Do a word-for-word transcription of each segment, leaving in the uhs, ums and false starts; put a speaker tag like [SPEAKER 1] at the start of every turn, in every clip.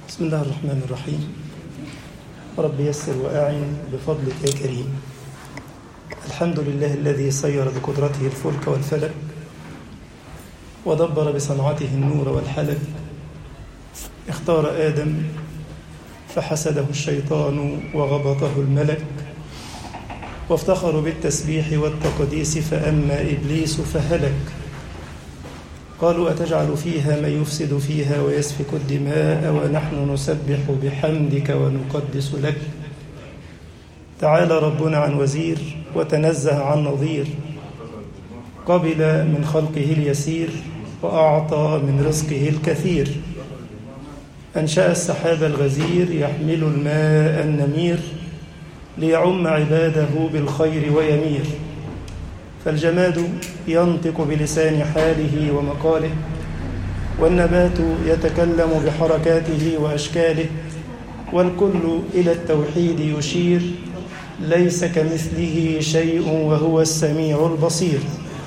[SPEAKER 1] بسم الله الرحمن الرحيم. رب يسر وأعن بفضلك يا كريم. الحمد لله الذي سير بقدرته الفلك والفلك ودبر بصنعته النور والحلك. اختار آدم فحسده الشيطان وغبطه الملك، وافتخروا بالتسبيح والتقديس فأما إبليس فهلك. قالوا أتجعل فيها من يفسد فيها ويسفك الدماء ونحن نسبح بحمدك ونقدس لك. تعالى ربنا عن وزير وتنزه عن نظير، قبل من خلقه اليسير وأعطى من رزقه الكثير. أنشأ السحاب الغزير يحمل الماء النمير ليعم عباده بالخير ويمير. فالجماد ينطق بلسان حاله ومقاله، والنبات يتكلم بحركاته وأشكاله، والكل إلى التوحيد يشير. ليس كمثله شيء وهو السميع البصير.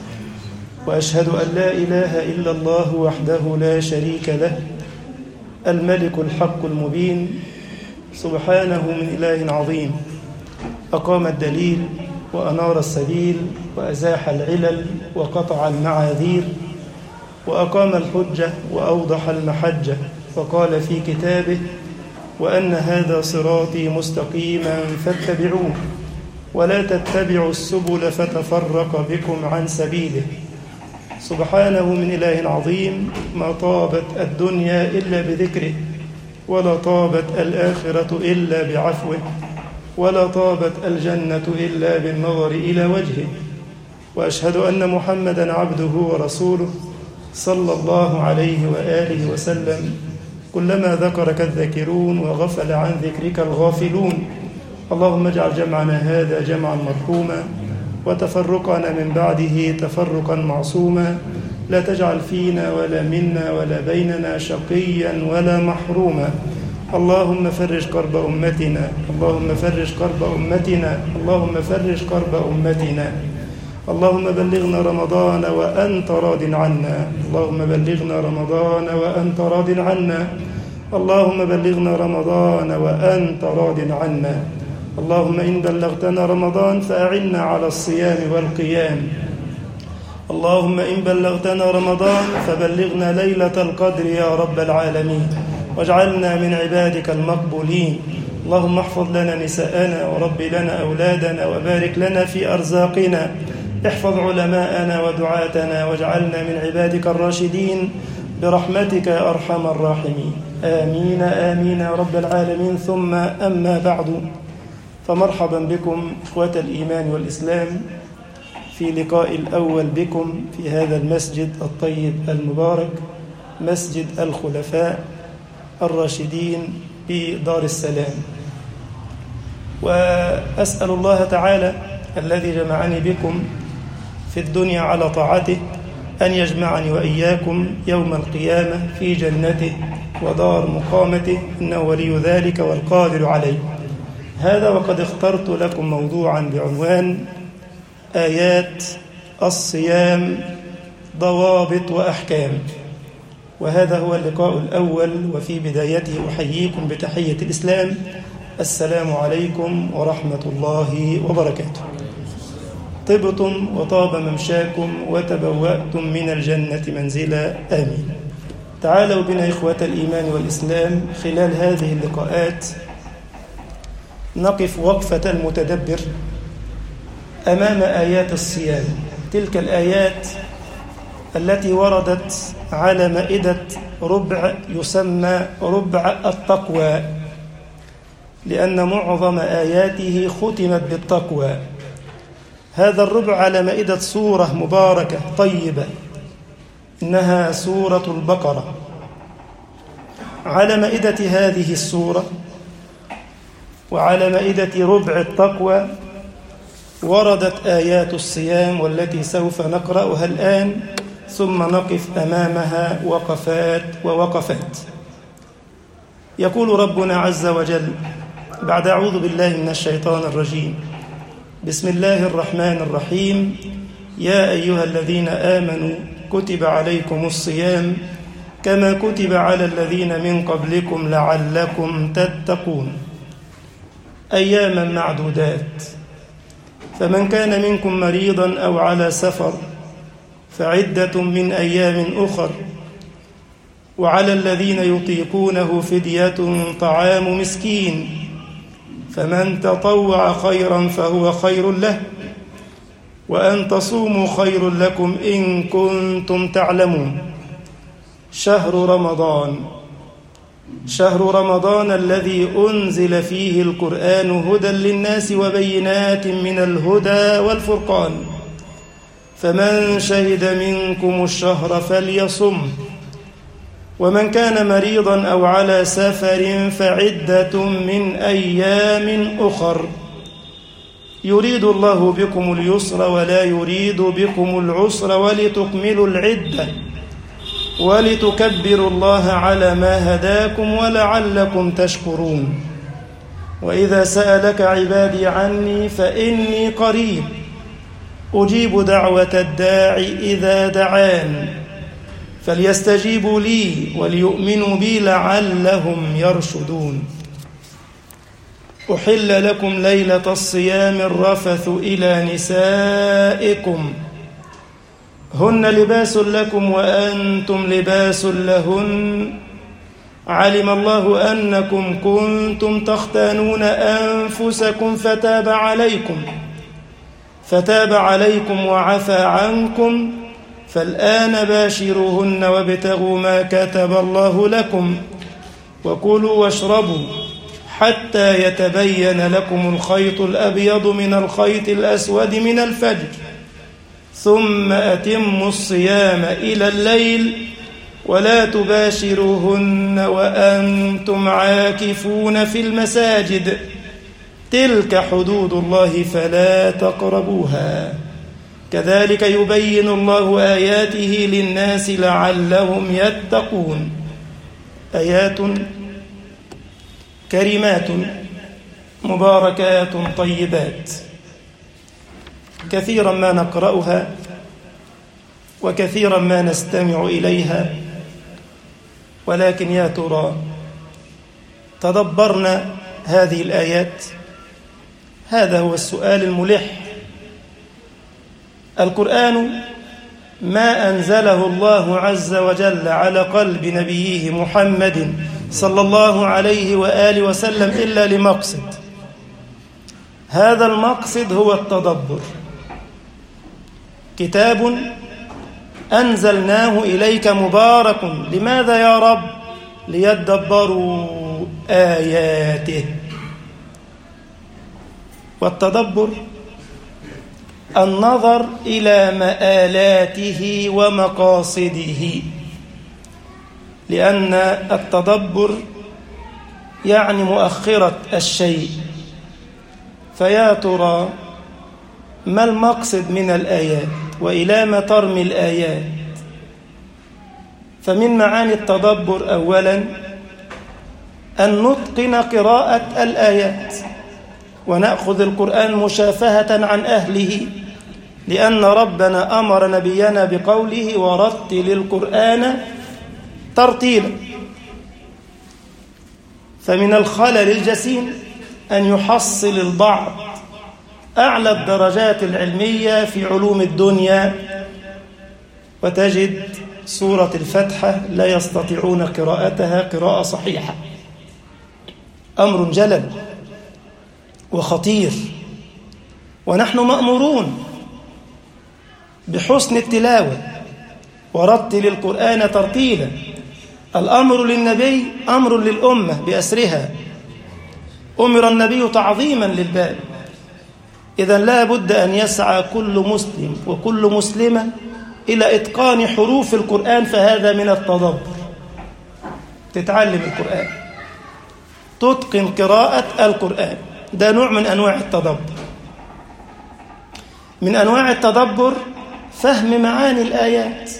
[SPEAKER 1] وأشهد أن لا إله إلا الله وحده لا شريك له، الملك الحق المبين، سبحانه من إله عظيم. أقام الدليل وأنار السبيل وأزاح العلل وقطع المعاذير، وأقام الحجة وأوضح المحجة، وقال في كتابه: وأن هذا صراطي مستقيما فاتبعوه ولا تتبعوا السبل فتفرق بكم عن سبيله. سبحانه من إله عظيم. ما طابت الدنيا إلا بذكره، ولا طابت الآخرة إلا بعفوه، ولا طابت الجنة إلا بالنظر إلى وجهه. وأشهد أن محمدًا عبده ورسوله صلى الله عليه وآله وسلم. كلما ذكرك الذاكرون وغفل عن ذكرك الغافلون. اللهم اجعل جمعنا هذا جمعا مرحوما، وتفرقنا من بعده تفرقا معصوما. لا تجعل فينا ولا منا ولا بيننا شقيا ولا محروما. اللهم فرج كرب أمتنا، اللهم فرج كرب أمتنا، اللهم فرج كرب أمتنا. اللهم بلغنا رمضان وأنت راض عنا، اللهم بلغنا رمضان وأنت راض عنا، اللهم بلغنا رمضان وأنت راض عنا. اللهم إن بلغتنا رمضان فأعنا على الصيام والقيام. اللهم إن بلغتنا رمضان فبلغنا ليلة القدر يا رب العالمين، واجعلنا من عبادك المقبولين. اللهم احفظ لنا نساءنا ورب لنا أولادنا وبارك لنا في أرزاقنا. احفظ علماءنا ودعاتنا واجعلنا من عبادك الراشدين برحمتك يا أرحم الراحمين. آمين آمين يا رب العالمين. ثم أما بعد، فمرحبا بكم إخوة الإيمان والإسلام في لقاء الأول بكم في هذا المسجد الطيب المبارك، مسجد الخلفاء الراشدين بدار السلام. وأسأل الله تعالى الذي جمعني بكم في الدنيا على طاعته أن يجمعني وإياكم يوم القيامة في جنته ودار مقامته، إنه ولي ذلك والقادر عليه. هذا وقد اخترت لكم موضوعا بعنوان آيات الصيام ضوابط وأحكام. وهذا هو اللقاء الأول، وفي بدايته أحييكم بتحية الإسلام: السلام عليكم ورحمة الله وبركاته. طبتم وطاب ممشاكم وتبوأتم من الجنة منزلا، آمين. تعالوا بنا إخوة الإيمان والإسلام خلال هذه اللقاءات نقف وقفة المتدبر أمام آيات الصيام، تلك الآيات التي وردت على مائدة ربع يسمى ربع التقوى، لأن معظم آياته ختمت بالتقوى. هذا الربع على مائدة سورة مباركة طيبة، إنها سورة البقرة. على مائدة هذه السورة وعلى مائدة ربع التقوى وردت آيات الصيام، والتي سوف نقرأها الآن، ثم نقف أمامها وقفات ووقفات. يقول ربنا عز وجل بعد أعوذ بالله من الشيطان الرجيم: بسم الله الرحمن الرحيم. يا أيها الذين آمنوا كتب عليكم الصيام كما كتب على الذين من قبلكم لعلكم تتقون. أياما معدودات، فمن كان منكم مريضا أو على سفر فعدة من أيام أخر، وعلى الذين يطيقونه فدية طعام مسكين، فمن تطوع خيرا فهو خير له، وأن تصوموا خير لكم إن كنتم تعلمون. شهر رمضان شهر رمضان الذي أنزل فيه القرآن هدى للناس وبينات من الهدى والفرقان، فمن شهد منكم الشهر فليصم، ومن كان مريضا أو على سفر فعدة من أيام أخر، يريد الله بكم اليسر ولا يريد بكم العسر ولتكملوا العدة ولتكبروا الله على ما هداكم ولعلكم تشكرون. وإذا سألك عبادي عني فإني قريب أجيب دعوة الداعي إذا دعان، فليستجيبوا لي وليؤمنوا بي لعلهم يرشدون. أحل لكم ليلة الصيام الرفث إلى نسائكم هن لباس لكم وأنتم لباس لهن، علم الله أنكم كنتم تختانون أنفسكم فتاب عليكم فتاب عليكم وعفى عنكم، فالآن باشروهن وابتغوا ما كتب الله لكم، وكلوا واشربوا حتى يتبين لكم الخيط الأبيض من الخيط الأسود من الفجر، ثم أتموا الصيام إلى الليل ولا تباشروهن وأنتم عاكفون في المساجد، تلك حدود الله فلا تقربوها، كذلك يبين الله آياته للناس لعلهم يتقون. آيات كريمات مباركات طيبات، كثيرا ما نقرأها وكثيرا ما نستمع إليها، ولكن يا ترى تدبرنا هذه الآيات؟ هذا هو السؤال الملح. القرآن ما أنزله الله عز وجل على قلب نبيه محمد صلى الله عليه وآله وسلم إلا لمقصد، هذا المقصد هو التدبر. كتاب أنزلناه إليك مبارك، لماذا يا رب؟ ليدبروا آياته. والتدبر النظر إلى مآلاته ومقاصده، لأن التدبر يعني مؤخرة الشيء. فيا ترى ما المقصد من الآيات وإلى ما ترمي الآيات؟ فمن معاني التدبر أولا أن نتقن قراءة الآيات ونأخذ القرآن مشافهة عن أهله، لأن ربنا أمر نبينا بقوله ورتل القرآن ترتيلا. فمن الخلل الجسيم أن يحصل البعض أعلى الدرجات العلمية في علوم الدنيا وتجد سورة الفاتحة لا يستطيعون قراءتها قراءة صحيحة. أمر جلل وخطير، ونحن مأمورون بحسن التلاوة ورتل القرآن ترتيلا. الأمر للنبي أمر للأمة بأسرها، أمر النبي تعظيما للباب. إذن لا بد أن يسعى كل مسلم وكل مسلمة إلى إتقان حروف القرآن، فهذا من التدبر. تتعلم القرآن، تتقن قراءة القرآن، ده نوع من أنواع التدبر. من أنواع التدبر فهم معاني الآيات.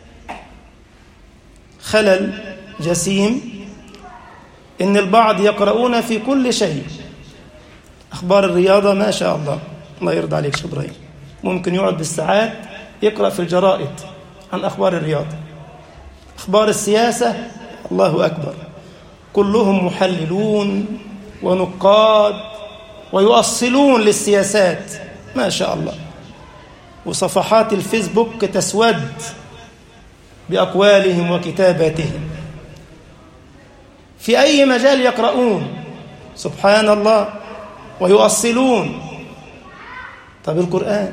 [SPEAKER 1] خلل جسيم إن البعض يقرؤون في كل شيء. أخبار الرياضة ما شاء الله، الله يرضى عليك شيخ إبراهيم، ممكن يقعد بالساعات يقرأ في الجرائد عن أخبار الرياضة. أخبار السياسة الله أكبر، كلهم محللون ونقاد ويؤصلون للسياسات ما شاء الله، وصفحات الفيسبوك تسود بأقوالهم وكتاباتهم في أي مجال يقرؤون، سبحان الله، ويؤصلون. طب القرآن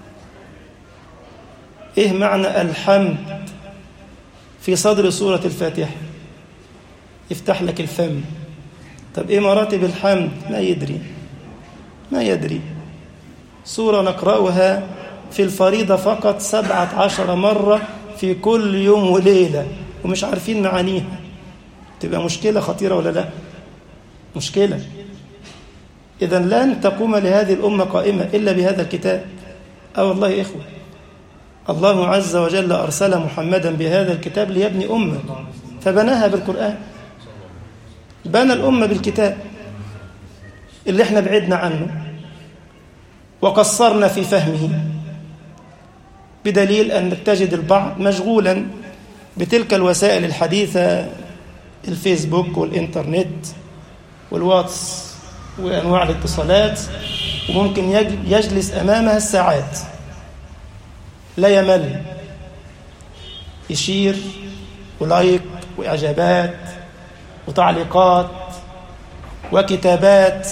[SPEAKER 1] إيه معنى الحمد في صدر سورة الفاتحة؟ يفتح لك الفم. طب إيه مراتب الحمد؟ ما يدري ما يدري. سورة نقرأها في الفريضة فقط سبعة عشر مرة في كل يوم وليلة ومش عارفين معانيها، تبقى مشكلة خطيرة ولا لا؟ مشكلة. إذن لن تقوم لهذه الأمة قائمة إلا بهذا الكتاب. أه والله يا إخوة، الله عز وجل أرسل محمدا بهذا الكتاب ليبني أمة، فبناها بالقرآن، بنى الأمة بالكتاب اللي احنا بعدنا عنه وقصرنا في فهمه، بدليل أن تجد البعض مشغولا بتلك الوسائل الحديثة، الفيسبوك والإنترنت والواتس وأنواع الاتصالات، وممكن يجلس أمامها الساعات لا يمل، يشير ولايك وإعجابات وتعليقات وكتابات.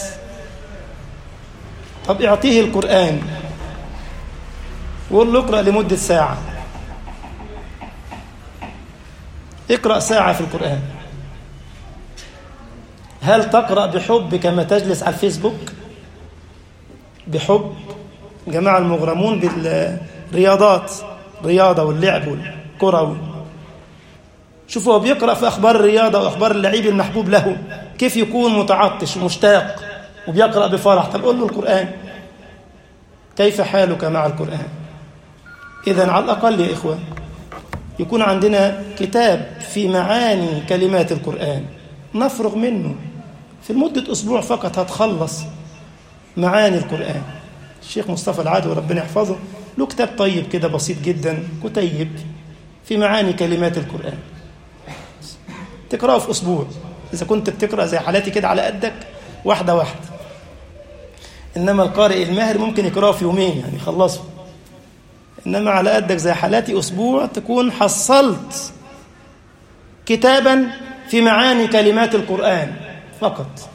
[SPEAKER 1] طب اعطيه القرآن وقول له اقرأ لمدة ساعة، اقرأ ساعة في القرآن. هل تقرأ بحب كما تجلس على الفيسبوك بحب؟ جماعة المغرمون بالرياضات، رياضة واللعب والكرة، شوفوا هو بيقرأ في أخبار الرياضة وأخبار اللعيب المحبوب له كيف يكون متعطش ومشتاق وبيقرأ بفرح. طب قول له القرآن، كيف حالك مع القرآن؟ إذن على الأقل يا إخوة يكون عندنا كتاب في معاني كلمات القرآن نفرغ منه في المدة أسبوع فقط، هتخلص معاني القرآن. الشيخ مصطفى العدوي ربنا يحفظه له كتاب طيب كده بسيط جدا، كتيب في معاني كلمات القرآن، تقرأه في أسبوع إذا كنت بتقرأ زي حالاتي كده على قدك واحدة واحدة. إنما القارئ الماهر ممكن يقرأه في يومين يعني خلصه، إنما على قدك زي حالاتي أسبوع تكون حصلت كتابا في معاني كلمات القرآن فقط.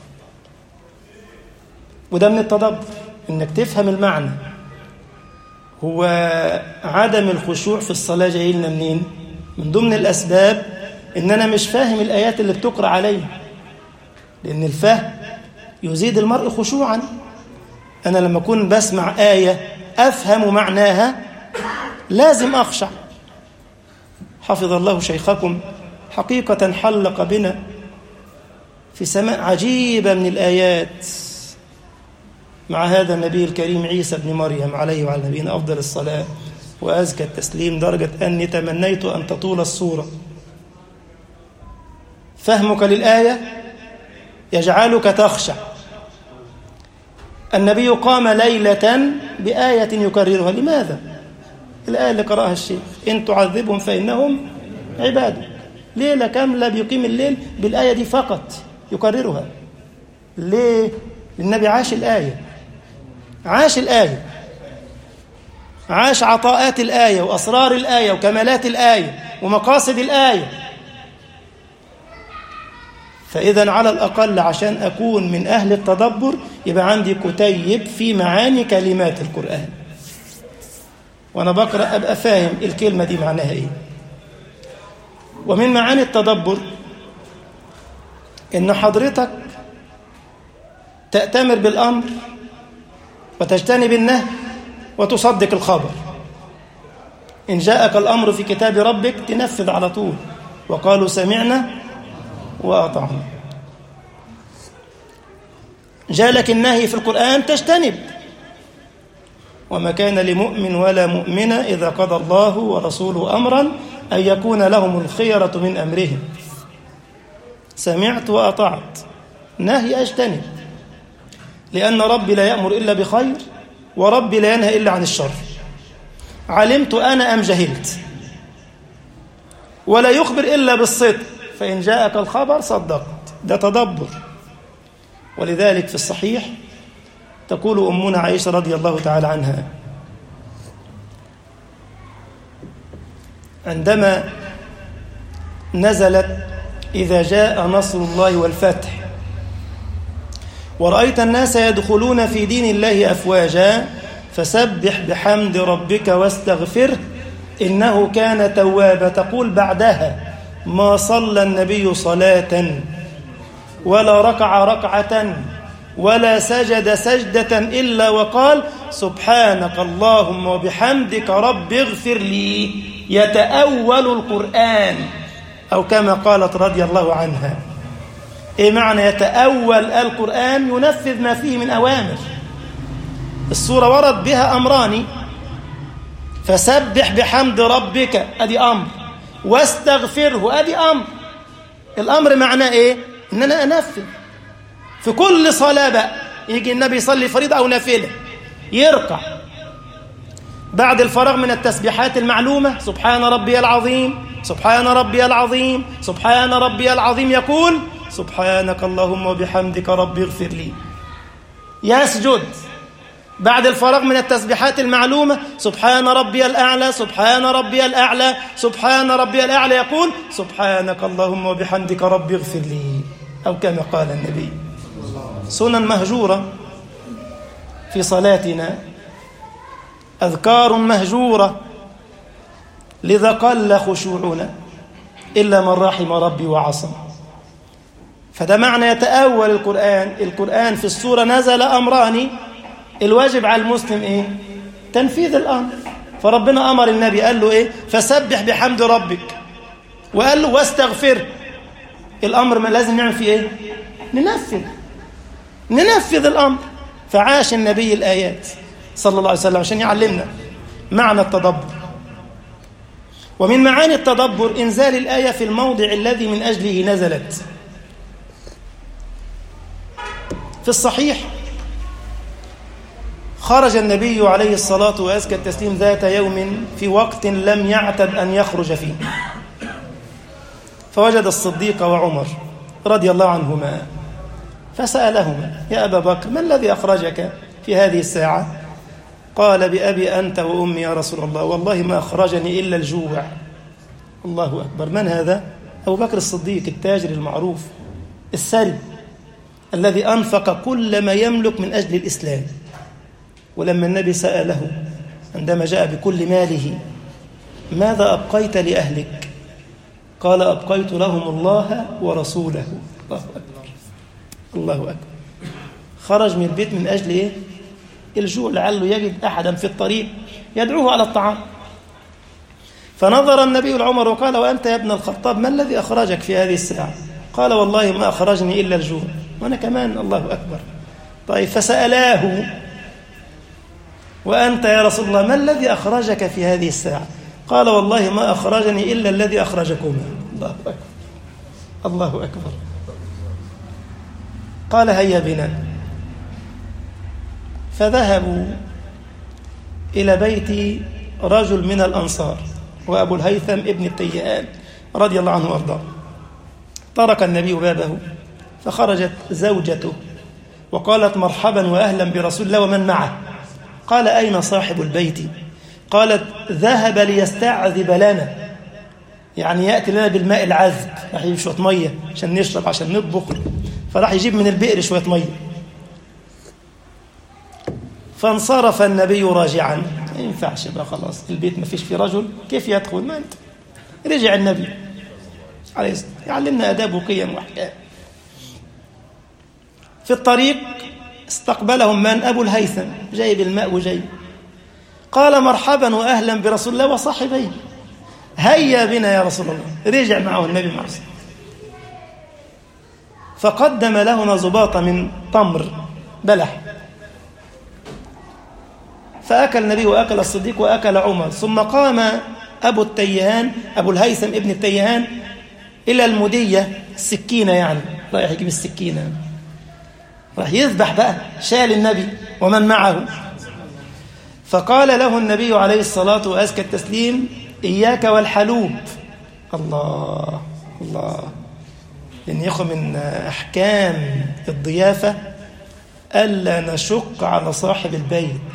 [SPEAKER 1] وده من التدبر، إنك تفهم المعنى. هو عدم الخشوع في الصلاة جاي لنا منين؟ من ضمن الأسباب إن أنا مش فاهم الآيات اللي بتقرأ علي، لأن الفهم يزيد المرء خشوعا. أنا لما أكون بسمع آية أفهم معناها لازم أخشع. حفظ الله شيخكم حقيقة حلق بنا في سماء عجيبة من الآيات مع هذا النبي الكريم عيسى بن مريم عليه وعلى نبينا أفضل الصلاة وأزكى التسليم، درجة أني تمنيت أن تطول الصورة. فهمك للآية يجعلك تخشع. النبي قام ليلة بآية يكررها، لماذا؟ الآية اللي قرأها الشيخ إن تعذبهم فإنهم عبادك، ليلة كاملة بيقيم الليل بالآية دي فقط يكررها. ليه؟ النبي عاش الآية، عاش الآية، عاش عطاءات الآية وأسرار الآية وكمالات الآية ومقاصد الآية. فإذا على الأقل عشان أكون من أهل التدبر يبقى عندي كتيب في معاني كلمات القرآن، وأنا بقرأ أبقى فاهم الكلمة دي معناها إيه. ومن معاني التدبر إن حضرتك تأتمر بالأمر وتجتنب النهي وتصدق الخبر. إن جاءك الأمر في كتاب ربك تنفذ على طول، وقالوا سمعنا وأطعنا. جاء لك النهي في القرآن تجتنب. وما كان لمؤمن ولا مؤمنة إذا قضى الله ورسوله أمرا أن يكون لهم الخيرة من أمرهم. سمعت وأطعت، نهي أجتنب، لأن ربي لا يأمر إلا بخير وربي لا ينهى إلا عن الشر. علمت أنا أم جهلت؟ ولا يخبر إلا بالصدق، فإن جاءك الخبر صدقت. ده تدبر. ولذلك في الصحيح تقول أمنا عائشة رضي الله تعالى عنها عندما نزلت إذا جاء نصر الله والفتح ورأيت الناس يدخلون في دين الله أفواجا فسبح بحمد ربك واستغفره إنه كان توابا. تقول بعدها ما صلى النبي صلاة ولا ركع ركعة ولا سجد سجدة إلا وقال سبحانك اللهم وبحمدك رب اغفر لي، يتأول القرآن، أو كما قالت رضي الله عنها. إيه معنى يتأول القرآن؟ ينفذ ما فيه من أوامر. السورة ورد بها أمران، فسبح بحمد ربك أدي أمر، واستغفره أدي أمر. الأمر معناه إيه؟ إن أنا أنفذ في كل صلاة. بقى يجي النبي يصلي فريضة أو نافلة يركع بعد الفراغ من التسبيحات المعلومة سبحان ربي العظيم سبحان ربي العظيم سبحان ربي العظيم، يقول سبحانك اللهم وبحمدك ربي اغفر لي. يسجد بعد الفراغ من التسبيحات المعلومة سبحان ربي الأعلى سبحان ربي الأعلى سبحان ربي الأعلى، يقول سبحانك اللهم وبحمدك ربي اغفر لي، أو كما قال النبي. سنن مهجورة في صلاتنا، أذكار مهجورة، لذا قل خشوعنا إلا من رحم ربي وعصم. فده معنى يتأول القرآن. القرآن في السورة نزل أمران، الواجب على المسلم إيه؟ تنفيذ الأمر. فربنا أمر النبي قال له إيه؟ فسبح بحمد ربك، وقال له واستغفر. الأمر ما لازم نعمل فيه إيه؟ ننفذ ننفذ الأمر. فعاش النبي الآيات صلى الله عليه وسلم عشان يعلمنا معنى التدبر. ومن معاني التدبر إنزال الآية في الموضع الذي من أجله نزلت. في الصحيح خرج النبي عليه الصلاة وأزكى التسليم ذات يوم في وقت لم يعتد أن يخرج فيه، فوجد الصديق وعمر رضي الله عنهما فسألهما يا أبا بكر ما الذي أخرجك في هذه الساعة؟ قال بأبي أنت وأمي يا رسول الله والله ما أخرجني إلا الجوع. الله أكبر. من هذا؟ أبو بكر الصديق التاجر المعروف الثري الذي أنفق كل ما يملك من أجل الإسلام. ولما النبي سأله عندما جاء بكل ماله ماذا أبقيت لأهلك؟ قال أبقيت لهم الله ورسوله. الله أكبر الله أكبر. خرج من البيت من أجل إيه؟ الجوع، لعله يجد أحدا في الطريق يدعوه على الطعام. فنظر النبي لعمر وقال وأنت يا ابن الخطاب ما الذي أخرجك في هذه الساعة؟ قال والله ما أخرجني إلا الجوع. وأنا كمان. الله أكبر. طيب فسألاه وأنت يا رسول الله ما الذي أخرجك في هذه الساعة؟ قال والله ما أخرجني إلا الذي أخرجكما. الله أكبر الله أكبر. قال هيا بنا. فذهبوا إلى بيت رجل من الأنصار وأبو الهيثم ابن التيهان رضي الله عنه وارضاه. طرق النبي بابه فخرجت زوجته وقالت مرحبا وأهلا برسول الله ومن معه. قال أين صاحب البيت؟ قالت ذهب ليستعذب لنا، يعني يأتي لنا بالماء العذب، راح يجيب شوية مية عشان نشرب عشان نطبخ، فراح يجيب من البئر شوية مية. فانصرف النبي راجعا. ما ينفعش بقى خلاص البيت ما فيش فيه رجل، كيف يدخل؟ ما انت. رجع النبي عليه الصلاة والسلام يعلمنا آداب وقيم وأحكام. في الطريق استقبلهم من؟ أبو الهيثم جايب الماء وجاي. قال مرحبا وأهلا برسول الله وصاحبيه، هيا بنا يا رسول الله. رجع معه النبي مع رسول. فقدم لهما زباطة من تمر بلح، فأكل النبي وأكل الصديق وأكل عمر. ثم قام أبو التيهان أبو الهيثم ابن التيهان إلى المدية، السكينة يعني، رايح يجيب السكينة، راح يذبح بقى. شال النبي ومن معه. فقال له النبي عليه الصلاة وأزكى التسليم إياك والحلوب. الله الله. لأن يخو من أحكام الضيافة ألا نشق على صاحب البيت،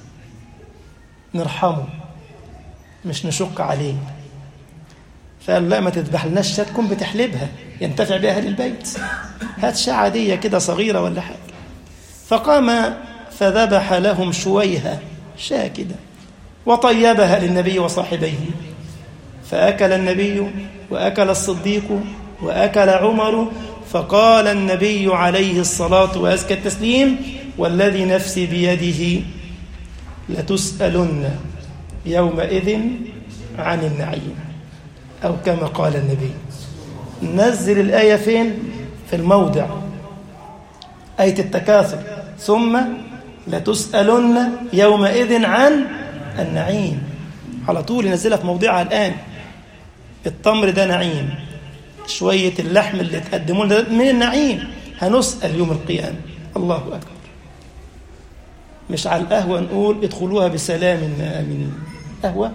[SPEAKER 1] نرحمه مش نشق عليه. فقال لا، ما تذبح لناش شاة تكون بتحلبها ينتفع بها أهل البيت، هات شاة عادية كده صغيرة ولا حاجة. فقام فذبح لهم شويها، شاة كده، وطيبها للنبي وصاحبيه، فأكل النبي وأكل الصديق وأكل عمر. فقال النبي عليه الصلاة وأزكى التسليم: والذي نفسي بيده لتسألن يومئذ عن النعيم، أو كما قال النبي. نزل الآية فين؟ في الموضع آية التكاثر، ثم لتسألن يومئذ عن النعيم، على طول ينزلها في موضعها الآن. التمر ده نعيم، شوية اللحم اللي تقدموا لنا من النعيم، هنسأل يوم القيامة. الله أكبر. مش على القهوة نقول ادخلوها بسلام آمنين. قهوة؟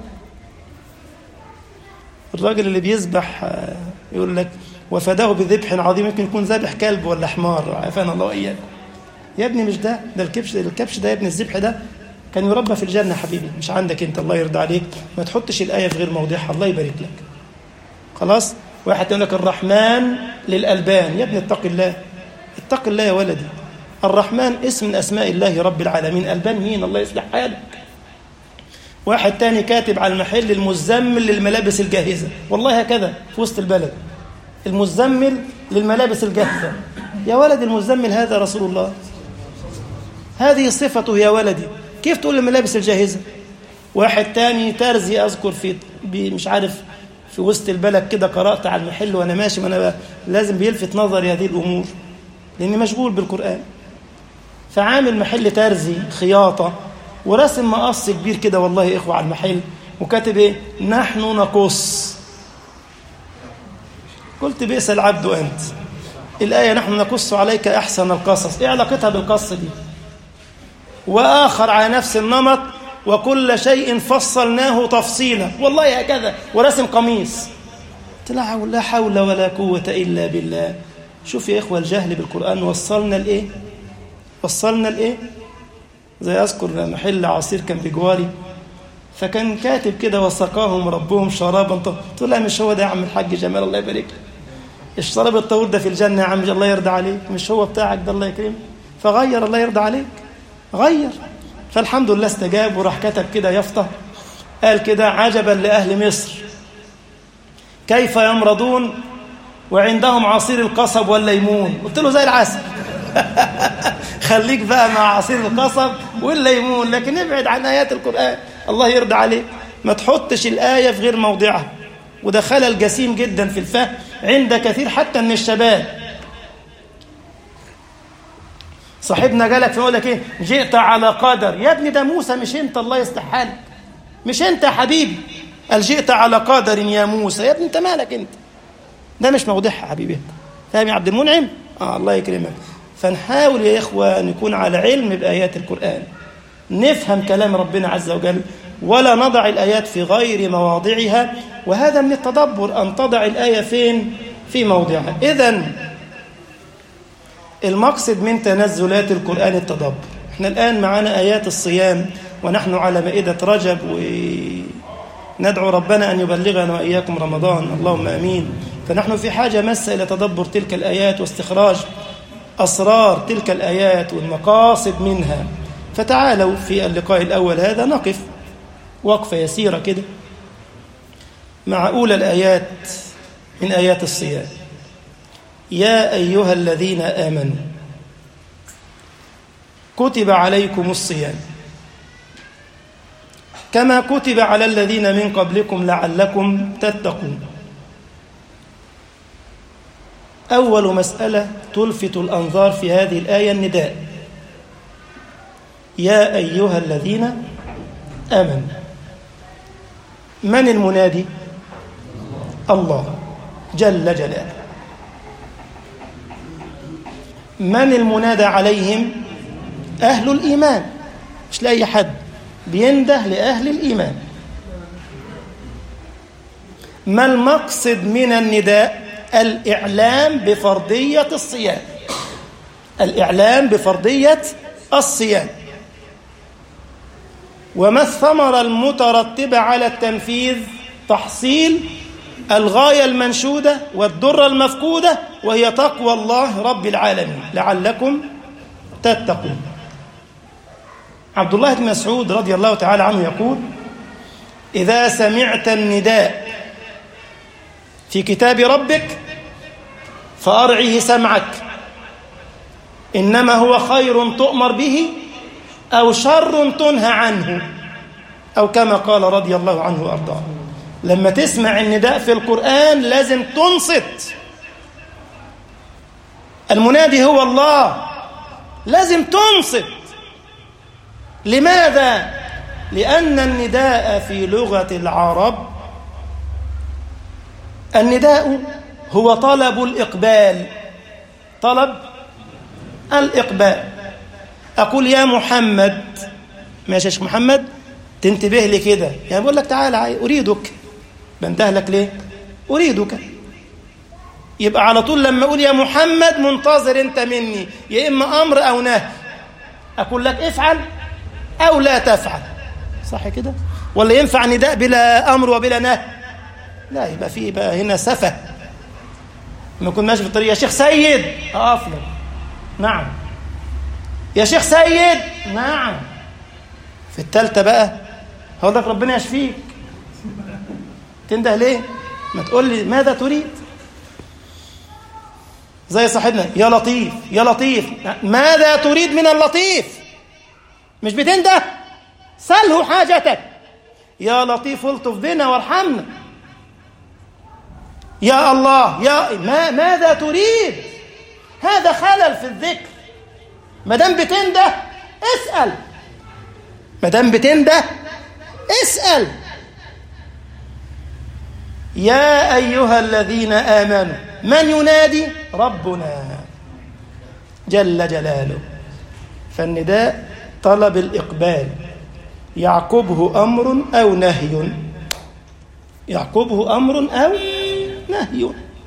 [SPEAKER 1] الراجل اللي بيذبح يقول لك وفداه بذبح عظيم، يمكن يكون ذابح كلب ولا حمار، عافانا الله وإياكم. يا ابني مش ده، ده الكبش، الكبش ده يا ابني، الذبح ده كان يربى في الجنة حبيبي، مش عندك انت. الله يرضى عليك، ما تحطش الآية في غير موضعها، الله يبارك لك. خلاص. واحد يقول لك الرحمن للألبان، يا ابني اتق الله، اتق الله يا ولدي. الرحمن اسم من أسماء الله رب العالمين، ألبان مين؟ الله يصلح حالك. واحد تاني كاتب على المحل المزمل للملابس الجاهزة، والله هكذا في وسط البلد، المزمل للملابس الجاهزة. يا ولد المزمل هذا رسول الله، هذه صفته يا ولدي، كيف تقول الملابس الجاهزة؟ واحد تاني ترزي، أذكر في مش عارف في وسط البلد كده، قرأت على المحل وأنا ماشي، وأنا لازم بيلفت نظري هذه الأمور لأني مشغول بالقرآن. فعامل محل ترزي خياطة، ورسم مقص كبير كده، والله يا إخوة، على المحل، وكاتب إيه؟ نحن نقص. قلت بئس العبد أنت، الآية نحن نقص عليك أحسن القصص، إيه علاقتها بالقص دي؟ وآخر على نفس النمط: وكل شيء فصلناه تفصيلا، والله هكذا، ورسم قميص. لا حول ولا قوة إلا بالله. شوف يا إخوة، الجهل بالقرآن وصلنا لإيه؟ وصلنا لإيه؟ زي أذكر محل عصير كان بجواري، فكان كاتب كده: وسقاهم ربهم شرابا طهورا. قلت له مش هو ده يا عم الحاج جمال، الله يبارك لك، الشراب الطهور ده في الجنة يا عم، الله يرضى عليك، مش هو بتاعك ده، الله يكرمك. فغير، الله يرضى عليك، غير. فالحمد لله استجاب، وراح كتب كده يافطة، قال كده: عجبا لأهل مصر كيف يمرضون وعندهم عصير القصب والليمون. قلت له زي العسل. خليك بقى مع عصير القصب والليمون، لكن ابعد عن آيات القرآن، الله يرضى عليك. ما تحطش الآية في غير موضعها، وده خلل جسيم جدا في الفهم عند كثير حتى من الشباب. صاحبنا جالك فيقول لك ايه؟ جئت على قدر. يا ابني ده موسى، مش انت، الله يصلح حالك، مش انت يا حبيبي. قال جئت على قدر يا موسى. يا ابني انت مالك انت، ده مش موضعها حبيبي. فاهم يا عبد المنعم؟ اه الله يكرمك. فنحاول يا إخوة أن نكون على علم بآيات القرآن، نفهم كلام ربنا عز وجل، ولا نضع الآيات في غير مواضعها. وهذا من التدبر، أن تضع الآية فين؟ في موضعها. إذن المقصد من تنزلات القرآن التدبر. احنا الآن معنا آيات الصيام، ونحن على مائدة رجب، وندعو ربنا أن يبلغنا وإياكم رمضان، اللهم أمين. فنحن في حاجة مسة إلى تدبر تلك الآيات واستخراج أسرار تلك الآيات والمقاصد منها. فتعالوا في اللقاء الأول هذا نقف وقفة يسيرة كده مع أولى الآيات من آيات الصيام. يا أيها الذين آمنوا كتب عليكم الصيام كما كتب على الذين من قبلكم لعلكم تتقون. أول مسألة تلفت الأنظار في هذه الآية النداء: يا أيها الذين آمنوا. من المنادي؟ الله جل جلاله. من المنادى عليهم؟ أهل الإيمان، مش لأي حد، بينده لأهل الإيمان. ما المقصد من النداء؟ الإعلام بفرضية الصيام، الإعلام بفرضية الصيام. وما الثمرة المترتبة على التنفيذ؟ تحصيل الغاية المنشودة والدرة المفقودة، وهي تقوى الله رب العالمين لعلكم تتقون. عبد الله بن مسعود رضي الله تعالى عنه يقول: إذا سمعت النداء في كتاب ربك فأرعه سمعك، إنما هو خير تؤمر به أو شر تنهى عنه، أو كما قال رضي الله عنه وأرضاه. لما تسمع النداء في القرآن لازم تنصت. المنادي هو الله، لازم تنصت. لماذا؟ لأن النداء في لغة العرب، النداء هو طلب الإقبال، طلب الإقبال. أقول يا محمد، ماشي يا شيخ محمد، تنتبه لي كده، يعني بقول لك تعالى أريدك، بنده لك ليه؟ أريدك. يبقى على طول لما أقول يا محمد منتظر أنت مني يا إما أمر أو نهي. أقول لك افعل أو لا تفعل، صح كده؟ ولا ينفع نداء بلا أمر وبلا نهي؟ لا، يبقى فيه بقى هنا سفه. لما أكون ماشي في الطريق يا شيخ سيد، أقف لك نعم. يا شيخ سيد، نعم. في الثالثة بقى هقول لك ربنا يشفيك، تنده ليه؟ ما تقول لي ماذا تريد؟ زي صاحبنا يا لطيف يا لطيف، ماذا تريد من اللطيف؟ مش بتنده؟ سله حاجتك. يا لطيف الطف بنا وارحمنا. يا الله يا ما ماذا تريد؟ هذا خلل في الذكر. ما دام بتنده اسأل، ما دام بتنده اسأل. يا أيها الذين آمنوا، من ينادي؟ ربنا جل جلاله. فالنداء طلب الإقبال، يعقبه أمر أو نهي، يعقبه أمر أو نهي.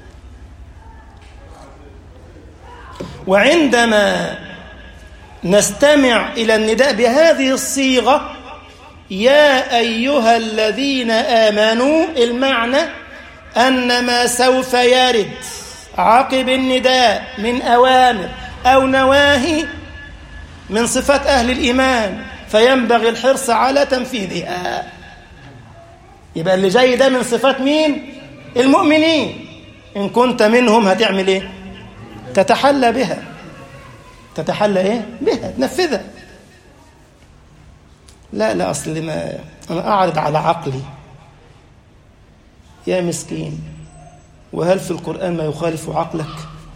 [SPEAKER 1] وعندما نستمع إلى النداء بهذه الصيغة يا أيها الذين آمنوا، المعنى أن ما سوف يرد عقب النداء من أوامر أو نواهي من صفات أهل الإيمان، فينبغي الحرص على تنفيذها. يبقى اللي جاي ده من صفات مين؟ المؤمنين. إن كنت منهم هتعمل إيه؟ تتحلى بها، تتحلى إيه؟ بها، تنفذها. لا لا أصل ما أنا أعرض على عقلي. يا مسكين، وهل في القرآن ما يخالف عقلك؟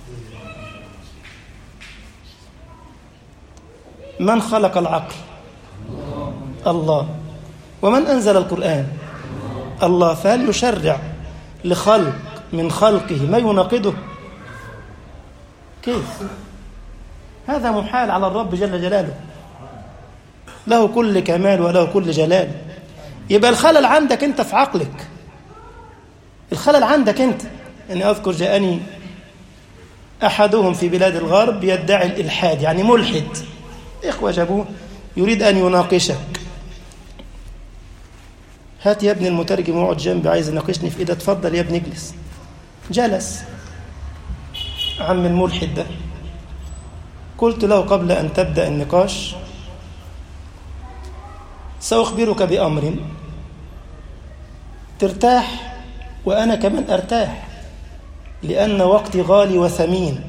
[SPEAKER 1] من خلق العقل؟ الله. ومن أنزل القرآن؟ الله. فهل يشرع لخلق من خلقه ما يناقضه؟ كيف؟ هذا محال على الرب جل جلاله، له كل كمال وله كل جلال. يبقى الخلل عندك انت في عقلك، الخلل عندك انت. يعني أذكر جاءني أحدهم في بلاد الغرب يدعي الإلحاد، يعني ملحد، إخوة جابوه يريد أن يناقشك. هات يا ابن المترجم واقعد جنبي، عايز يناقشني في إيه ده؟ اتفضل يا ابن اجلس. جلس عم الملحد ده. قلت له قبل أن تبدأ النقاش سأخبرك بأمر ترتاح وأنا كمان أرتاح، لأن وقتي غالي وثمين.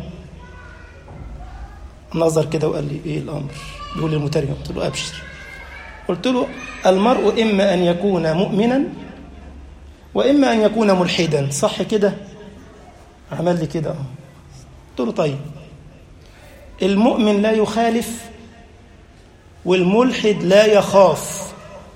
[SPEAKER 1] نظر كده وقال لي إيه الأمر؟ بيقول لي المترجم. قلت له أبشر. قلت له المرء إما أن يكون مؤمنا وإما أن يكون ملحدا، صح كده؟ عمل لي كده. قلت له طيب، المؤمن لا يخالف والملحد لا يخاف.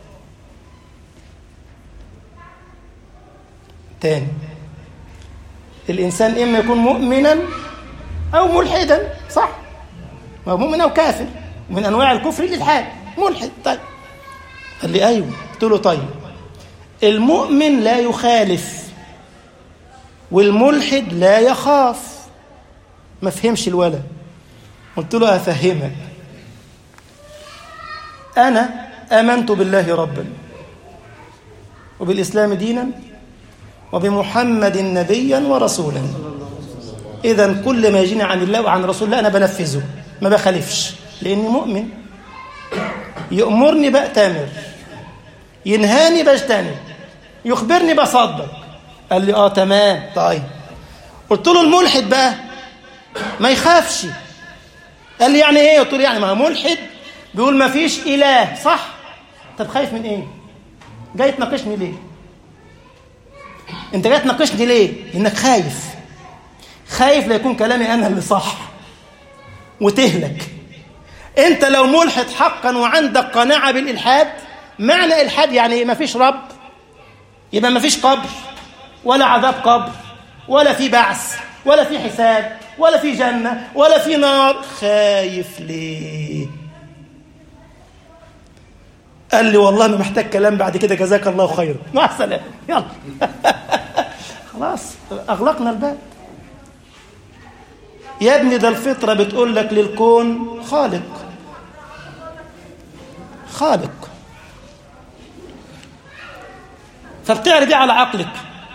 [SPEAKER 1] تاني، الإنسان إما يكون مؤمنا أو ملحدا، صح؟ مؤمن أو كافر، من أنواع الكفر الإلحاد، ملحد. طيب قال لي أيوه. قلت له طيب، المؤمن لا يخالف والملحد لا يخاف. ما فهمش الولد. قلت له أفهمك. أنا آمنت بالله ربا وبالإسلام دينا وبمحمد نبيا ورسولا. إذن كل ما يجيني عن الله وعن رسول الله أنا بنفذه، ما بخالفش، لأني مؤمن. يأمرني بأتمر، ينهاني بجتنب، يخبرني بصدق. قال لي آه تمام. طيب قلت له الملحد بقى ما يخافش. قال لي يعني إيه؟ قلت له يعني ما هو ملحد بيقول ما فيش إله، صح؟ طب خايف من إيه؟ جاي تناقشني ليه؟ أنت جاي تناقشني ليه؟ لأنك خايف. خايف لا يكون كلامي أنا اللي صح وتهلك. أنت لو ملحد حقا وعندك قناعة بالإلحاد، معنى إلحاد يعني إيه؟ ما فيش رب، يبقى ما فيش قبر ولا عذاب قبر ولا في بعث ولا في حساب ولا في جنة ولا في نار. خايف ليه؟ قال لي والله ما محتاج كلام بعد كده، جزاك الله خيرا، مع السلامة، يلا. خلاص أغلقنا الباب. يا ابني ده الفطرة بتقول لك للكون خالق، خالق، فبتعرض على عقلك.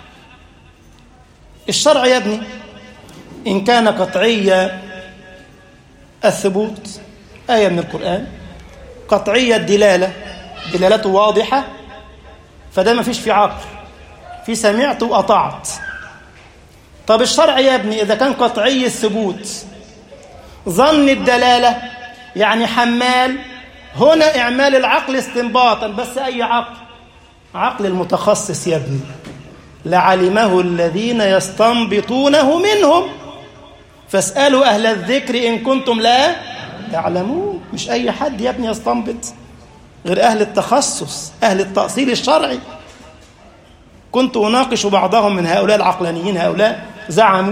[SPEAKER 1] الشرع يا ابني إن كان قطعية الثبوت، آية من القرآن، قطعية الدلالة، دلالته واضحة، فده ما فيش في عقل، في سمعت وأطعت. طب الشرع يا ابني إذا كان قطعي الثبوت، ظن الدلالة يعني حمال، هنا إعمال العقل استنباطا، بس أي عقل؟ عقل المتخصص يا ابني، لعلمه الذين يستنبطونه منهم، فاسألوا أهل الذكر إن كنتم لا تعلمون. مش أي حد يا ابني يستنبط، غير أهل التخصص، أهل التأصيل الشرعي. كنت أناقش بعضهم من هؤلاء العقلانيين، هؤلاء زعموا،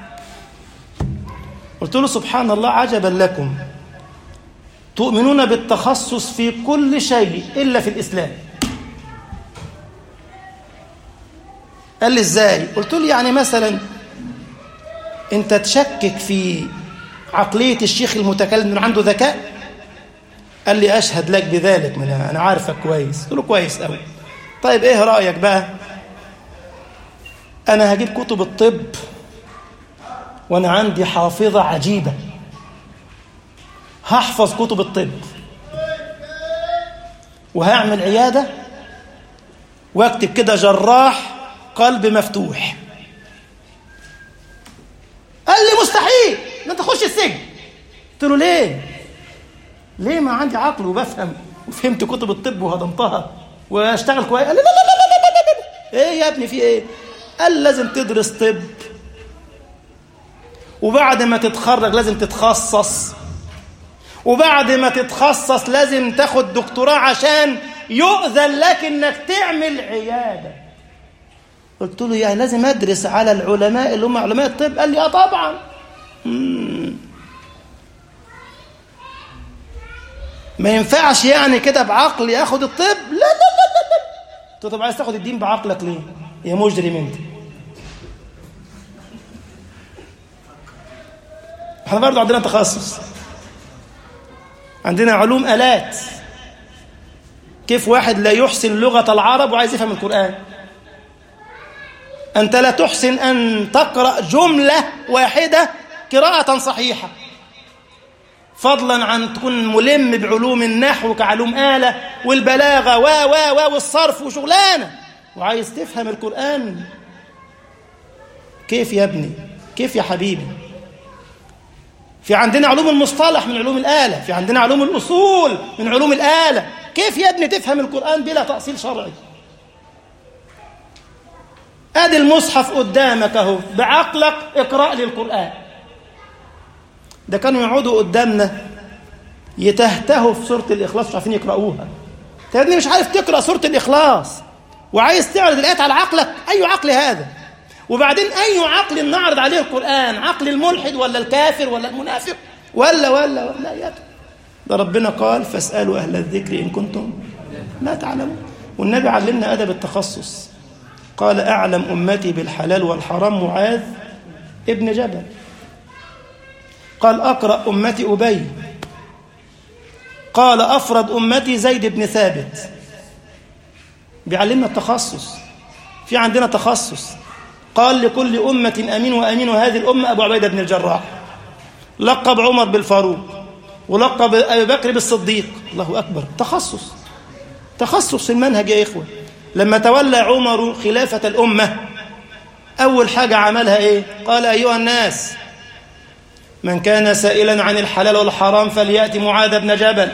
[SPEAKER 1] قلت له سبحان الله عجبا لكم، تؤمنون بالتخصص في كل شيء إلا في الإسلام. قال لي إزاي؟ قلت له يعني مثلا أنت تشكك في عقلية الشيخ المتكلم إنه عنده ذكاء؟ قال لي أشهد لك بذلك، من أنا عارفك كويس. قلت له كويس أوي. طيب إيه رأيك بقى؟ أنا هجيب كتب الطب وأنا عندي حافظة عجيبة، هحفظ كتب الطب وهعمل عيادة واكتب كده جراح قلب مفتوح. قال لي مستحيل، انت تخش السجن. قلت له ليه؟ ليه؟ ما عندي عقل وبفهم وفهمت كتب الطب وهضمتها واشتغل كويس. قال لي لا لا لا لا لا لا. ايه يا ابني في ايه؟ قال لازم تدرس طب، وبعد ما تتخرج لازم تتخصص، وبعد ما تتخصص لازم تاخد دكتوراه عشان يؤذن لك انك تعمل عيادة. قلت له يعني لازم ادرس على العلماء اللي هم علماء الطب؟ قال لي اه طبعا. مم. ما ينفعش يعني كده بعقل ياخد الطب؟ لا لا لا لا. قلت له طب عايز تاخد الدين بعقلك ليه يا مجرم انت؟ احنا برضه عندنا تخصص، عندنا علوم آلات. كيف واحد لا يحسن لغة العرب وعايز يفهم القرآن؟ أنت لا تحسن أن تقرأ جملة واحدة قراءة صحيحة، فضلا عن تكون ملم بعلوم النحو كعلوم آلة والبلاغة و و و والصرف وشغلانة، وعايز تفهم القرآن. كيف يا ابني؟ كيف يا حبيبي؟ في عندنا علوم المصطلح من علوم الآلة، في عندنا علوم الأصول من علوم الآلة. كيف يا ابني تفهم القرآن بلا تأصيل شرعي؟ ادي المصحف قدامك اهو، بعقلك اقرأ لي القرآن. ده كانوا يقعدوا قدامنا يتهتهوا في سورة الإخلاص مش عارفين يقرأوها. انت يا ابني مش عارف تقرأ سورة الإخلاص وعايز تعرض الآيات على عقلك؟ أي عقل هذا؟ وبعدين أي عقل نعرض عليه القرآن؟ عقل الملحد ولا الكافر ولا المنافق ولا ولا ولا يا ابني؟ ده ربنا قال فاسألوا أهل الذكر إن كنتم لا تعلمون، والنبي علمنا أدب التخصص. قال أعلم أمتي بالحلال والحرام معاذ ابن جبل. قال أقرأ أمتي أبي. قال أفرد أمتي زيد بن ثابت. بيعلمنا التخصص، في عندنا تخصص. قال لكل أمة أمين وأمين هذه الأمة أبو عبيدة بن الجراح. لقب عمر بالفاروق ولقب أبي بكر بالصديق. الله أكبر، تخصص تخصص في المنهج يا إخوة. لما تولى عمر خلافة الأمة أول حاجة عملها إيه؟ قال أيها الناس من كان سائلا عن الحلال والحرام فليأتي معاذ بن جبل،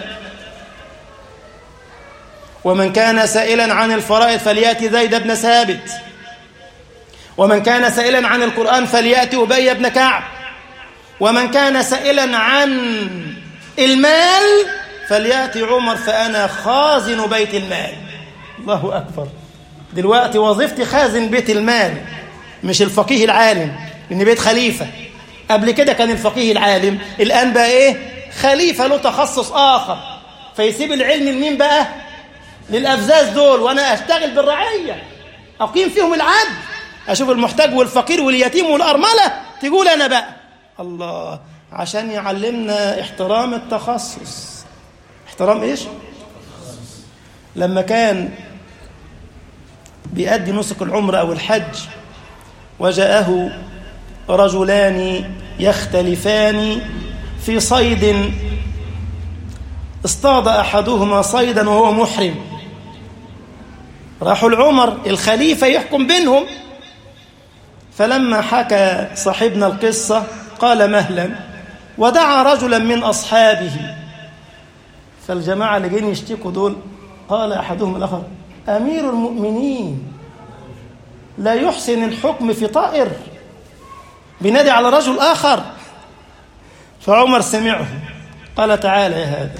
[SPEAKER 1] ومن كان سائلا عن الفرائض فليأتي زيد بن ثابت، ومن كان سائلا عن القرآن فليأتي أبي بن كعب، ومن كان سائلا عن المال فليأتي عمر فأنا خازن بيت المال. الله أكبر، دلوقتي وظيفتي خازن بيت المال مش الفقيه العالم، لأن بيت خليفة. قبل كده كان الفقيه العالم، الآن بقى إيه؟ خليفة له تخصص آخر، فيسيب العلم لمين بقى؟ للأفزاز دول، وأنا أشتغل بالرعية أقيم فيهم العدل، أشوف المحتاج والفقير واليتيم والأرملة، تقول أنا بقى. الله، عشان يعلمنا احترام التخصص. احترام إيش؟ لما كان بيأدي نسك العمر أو الحج وجاءه رجلان يختلفان في صيد، اصطاد أحدهما صيدا وهو محرم، راحوا العمر الخليفة يحكم بينهم. فلما حكى صاحبنا القصة قال مهلا، ودعا رجلا من أصحابه. فالجماعة اللي جايين يشتكوا دول قال أحدهم الآخر أمير المؤمنين لا يحسن الحكم في طائر، بنادي على رجل آخر. فعمر سمعه قال تعالى يا هذا،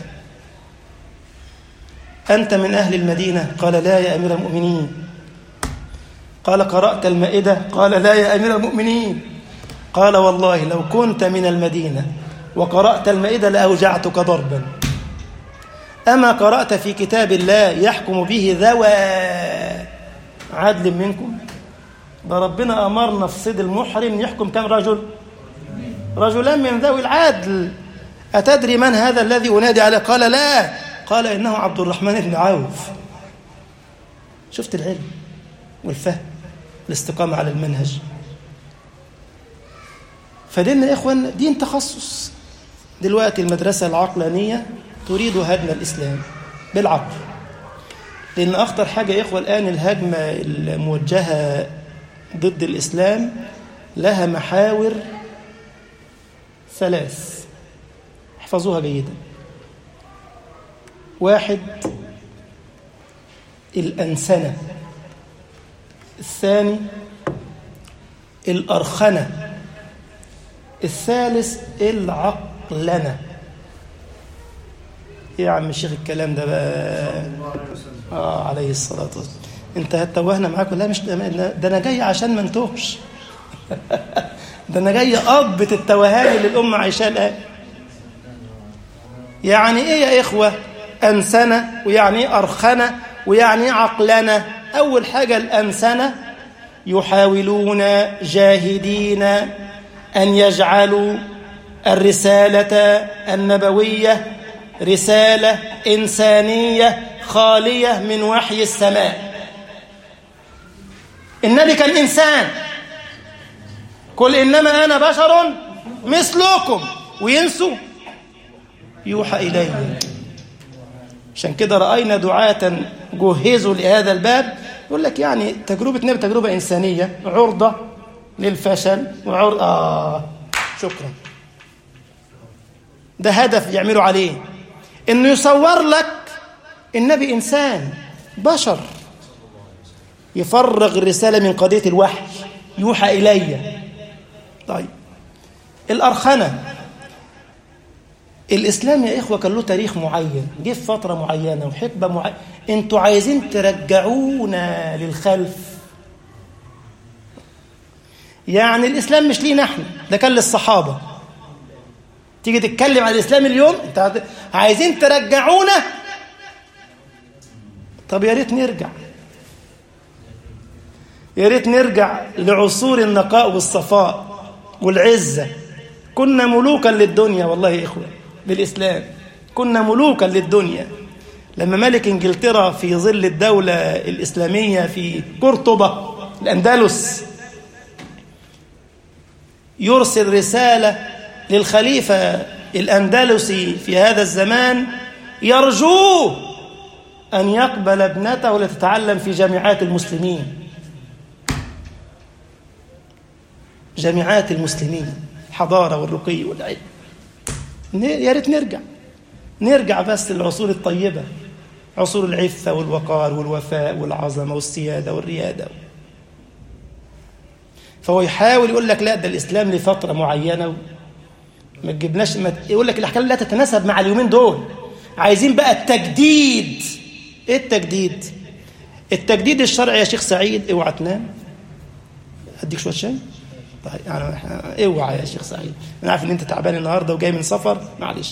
[SPEAKER 1] أنت من أهل المدينة؟ قال لا يا أمير المؤمنين. قال قرأت المائدة؟ قال لا يا أمير المؤمنين. قال والله لو كنت من المدينة وقرأت المائدة لأوجعتك ضربا. أما قرأت في كتاب الله يحكم به ذوى عدل منكم؟ ده ربنا أمرنا في صيد المحرم يحكم كم رجل؟ رجلان من ذوي العدل. أتدري من هذا الذي أنادي عليه؟ قال لا. قال إنه عبد الرحمن بن عوف. شفت العلم والفهم، الاستقامة على المنهج. فديننا يا إخوان دين تخصص. دلوقتي المدرسة العقلانية تريد هدم الإسلام بالعقل، لأن أخطر حاجة يا إخوة الآن الهجمة الموجهة ضد الإسلام لها محاور ثلاث، احفظوها جيدا. واحد، الأنسنة. الثاني، الأرخنة. الثالث، العقلنة. إيه يا عم الشيخ الكلام ده بقى؟ آه عليه الصلاة والسلام. انت هتوهنا معاكم؟ لا مش ده، انا جاي عشان ما انتوهش. ده انا جاي اضبط التوهان اللي الامه عايشاه الان. يعني ايه يا اخوه انسنه، ويعني ايه ارخنه، ويعني ايه عقلنه؟ اول حاجه الانسنه، يحاولون جاهدين ان يجعلوا الرساله النبويه رساله انسانيه خاليه من وحي السماء. النبي كان إنسان، قل إنما أنا بشر مثلكم، وينسوا يوحى إلي. عشان كده رأينا دعاة جهزوا لهذا الباب يقول لك يعني تجربة نبي تجربة إنسانية عرضة للفشل وعرضة آه شكرا. ده هدف يعملوا عليه، إنه يصور لك النبي إنسان بشر يفرغ الرسالة من قضية الوحي، يوحى إلي. طيب الأرخنة، الإسلام يا إخوة كان له تاريخ معين، جه في فترة معينة وحقبة معينة. أنتوا عايزين ترجعونا للخلف. يعني الإسلام مش لينا احنا، ده كان للصحابة. تيجي تتكلم عن الإسلام اليوم انت عايزين ترجعونا. طب يا ريت نرجع. يا ريت نرجع لعصور النقاء والصفاء والعزة. كنا ملوكا للدنيا والله يا إخوة بالإسلام، كنا ملوكا للدنيا. لما ملك إنجلترا في ظل الدولة الإسلامية في قرطبة الأندلس يرسل رسالة للخليفة الأندلسي في هذا الزمان يرجوه أن يقبل ابنته لتتعلم في جامعات المسلمين، جامعات المسلمين، الحضارة والرقي والعلم. يا ريت نرجع نرجع بس للعصور الطيبة، عصور العفة والوقار والوفاء والعظمة والسيادة والريادة. فهو يحاول يقول لك لا ده الإسلام لفترة معينة، ما تجيبناش، ما يقول لك الأحكام لا تتناسب مع اليومين دول، عايزين بقى التجديد. إيه التجديد؟ التجديد الشرعي يا شيخ سعيد. اوعى تنام، أديك شوية شاي. طيب يعني اوعى يا شيخ سعيد، أنا عارف إن أنت تعبان النهاردة وجاي من سفر، معلش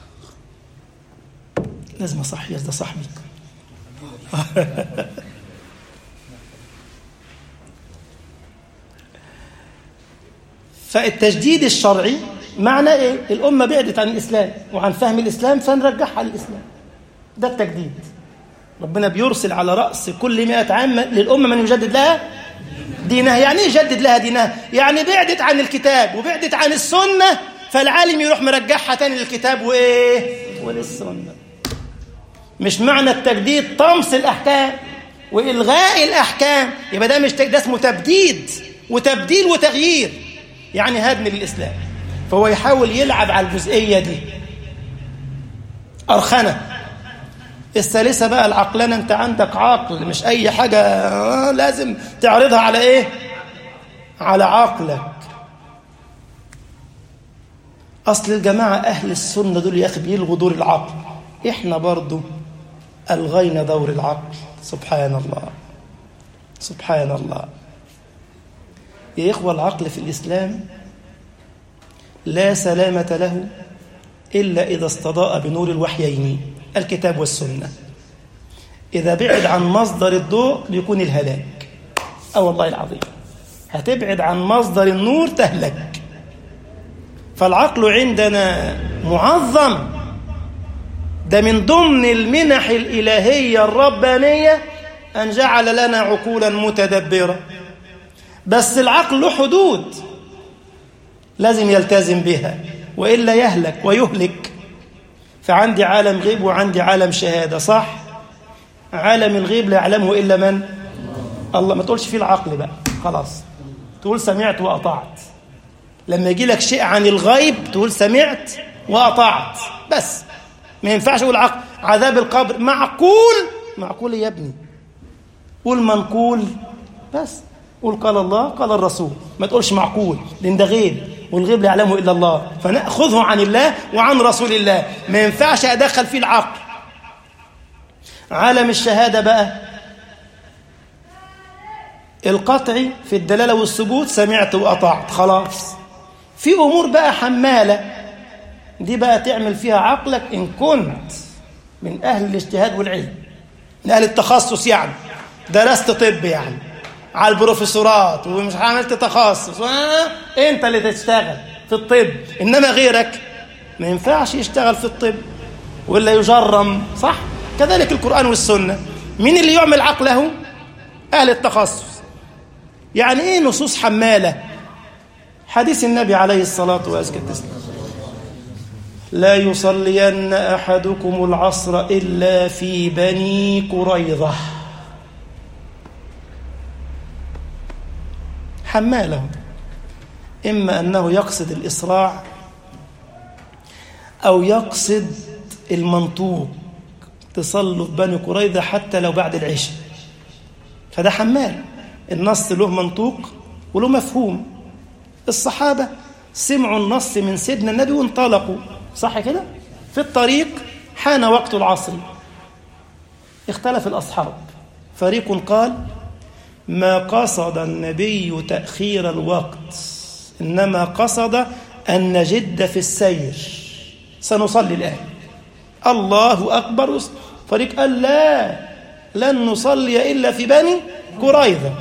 [SPEAKER 1] لازم أصحي، ده صاحبي. فالتجديد الشرعي معنى إيه؟ الأمة بعدت عن الإسلام وعن فهم الإسلام فنرجعها للإسلام، ده التجديد. ربنا بيرسل على رأس كل مئة عام للأمة من يجدد لها دينها. يعني إيه يجدد لها دينها؟ يعني بعدت عن الكتاب وبعدت عن السنة، فالعالم يروح مرجعها تاني للكتاب وإيه؟ وللسنة. مش معنى التجديد طمس الأحكام وإلغاء الأحكام، يبقى ده مش تجديد، ده اسمه تبديد وتبديل وتغيير، يعني هدم للإسلام. فهو يحاول يلعب على الجزئية دي. أرخنة. الثالثة بقى العقلانة. أنت عندك عقل، مش أي حاجة آه لازم تعرضها على إيه؟ على عقلك. أصل الجماعة أهل السنة دول يا أخي بيلغوا دور العقل، إحنا برضو ألغينا دور العقل. سبحان الله سبحان الله يا إخوة. العقل في الإسلام لا سلامة له إلا إذا استضاء بنور الوحيين الكتاب والسنة. إذا بعد عن مصدر الضوء بيكون الهلاك. أو والله العظيم هتبعد عن مصدر النور تهلك. فالعقل عندنا معظم، ده من ضمن المنح الإلهية الربانية أن جعل لنا عقولا متدبرة. بس العقل له حدود لازم يلتزم بها وإلا يهلك ويهلك. فعندي عالم غيب وعندي عالم شهادة، صح؟ عالم الغيب لا يعلمه إلا من؟ الله. ما تقولش فيه العقل بقى، خلاص تقول سمعت وأطعت. لما يجي لك شيء عن الغيب تقول سمعت وأطعت بس، ما ينفعش أقول عقل. عذاب القبر معقول، معقول يا ابني، قول منقول بس، قول قال الله قال الرسول، ما تقولش معقول لأن ده غيب والغيب لا يعلمه إلا الله، فنأخذه عن الله وعن رسول الله، ما ينفعش أدخل فيه العقل. عالم الشهادة بقى القطعي في الدلالة والثبوت، سمعت وأطعت خلاص. في أمور بقى حمالة دي بقى تعمل فيها عقلك إن كنت من أهل الاجتهاد والعلم، من أهل التخصص، يعني درست طب يعني على البروفيسورات ومش عملت تخصص، انت اللي تشتغل في الطب، انما غيرك ما ينفعش يشتغل في الطب ولا يجرم، صح؟ كذلك القرآن والسنة. مين اللي يعمل عقله؟ أهل التخصص. يعني ايه نصوص حمالة؟ حديث النبي عليه الصلاة وأزكى التسليم: لا يصلين أحدكم العصر إلا في بني قريظة. حماله، إما أنه يقصد الإسراع أو يقصد المنطوق، تصلوا في بني قريظة حتى لو بعد العشاء، فده حمال. النص له منطوق وله مفهوم. الصحابة سمعوا النص من سيدنا النبي وانطلقوا، صح كده؟ في الطريق حان وقت العصر، اختلف الأصحاب، فريق قال ما قصد النبي تأخير الوقت، إنما قصد أن نجد في السير، سنصلي الآن، الله أكبر. فريق قال لا، لن نصلي إلا في بني قريظة.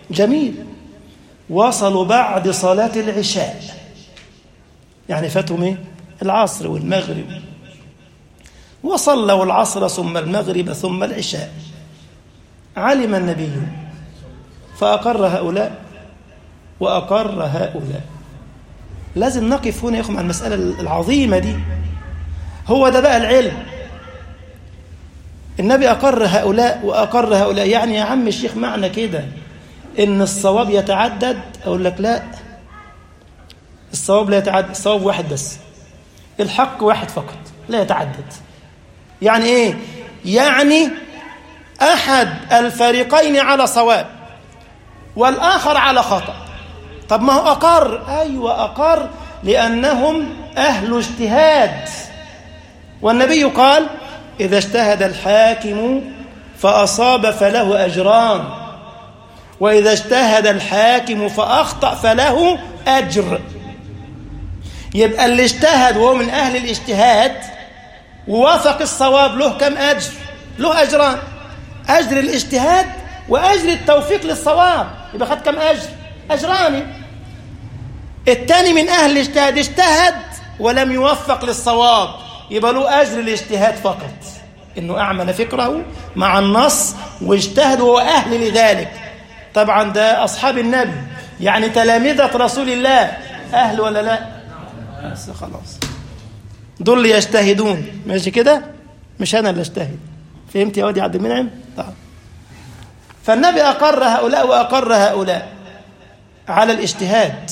[SPEAKER 1] جميل. وصلوا بعد صلاة العشاء، يعني فاتهم ايه؟ العصر والمغرب، وصلوا العصر ثم المغرب ثم العشاء. علم النبي فأقر هؤلاء وأقر هؤلاء. لازم نقف هنا يا أخوة مع المسألة العظيمة دي. هو ده بقى العلم. النبي أقر هؤلاء وأقر هؤلاء. يعني يا عم الشيخ معنى كده إن الصواب يتعدد؟ أقول لك لا، الصواب لا يتعدد، الصواب واحد بس، الحق واحد فقط لا يتعدد. يعني إيه؟ يعني أحد الفريقين على صواب والآخر على خطأ. طب ما هو أقر، أيوة أقر، لأنهم أهل اجتهاد. والنبي قال: إذا اجتهد الحاكم فأصاب فله أجران، وإذا اجتهد الحاكم فأخطأ فله أجر. يبقى اللي اجتهد وهو من أهل الاجتهاد ووافق الصواب له كم أجر؟ له أجران، أجر الاجتهاد وأجر التوفيق للصواب، يبقى خد كم أجر؟ أجران. الثاني من أهل الاجتهاد اجتهد ولم يوفق للصواب، يبقى له أجر الاجتهاد فقط، إنه أعمل فكره مع النص واجتهد وهو أهل لذلك. طبعا ده أصحاب النبي، يعني تلامذة رسول الله، أهل ولا لا؟ بس خلاص، دول اللي يجتهدون، ماشي كده؟ مش أنا اللي اجتهد. فهمت يا وادي عبد المنعم؟ طبعا. فالنبي أقر هؤلاء وأقر هؤلاء على الاجتهاد.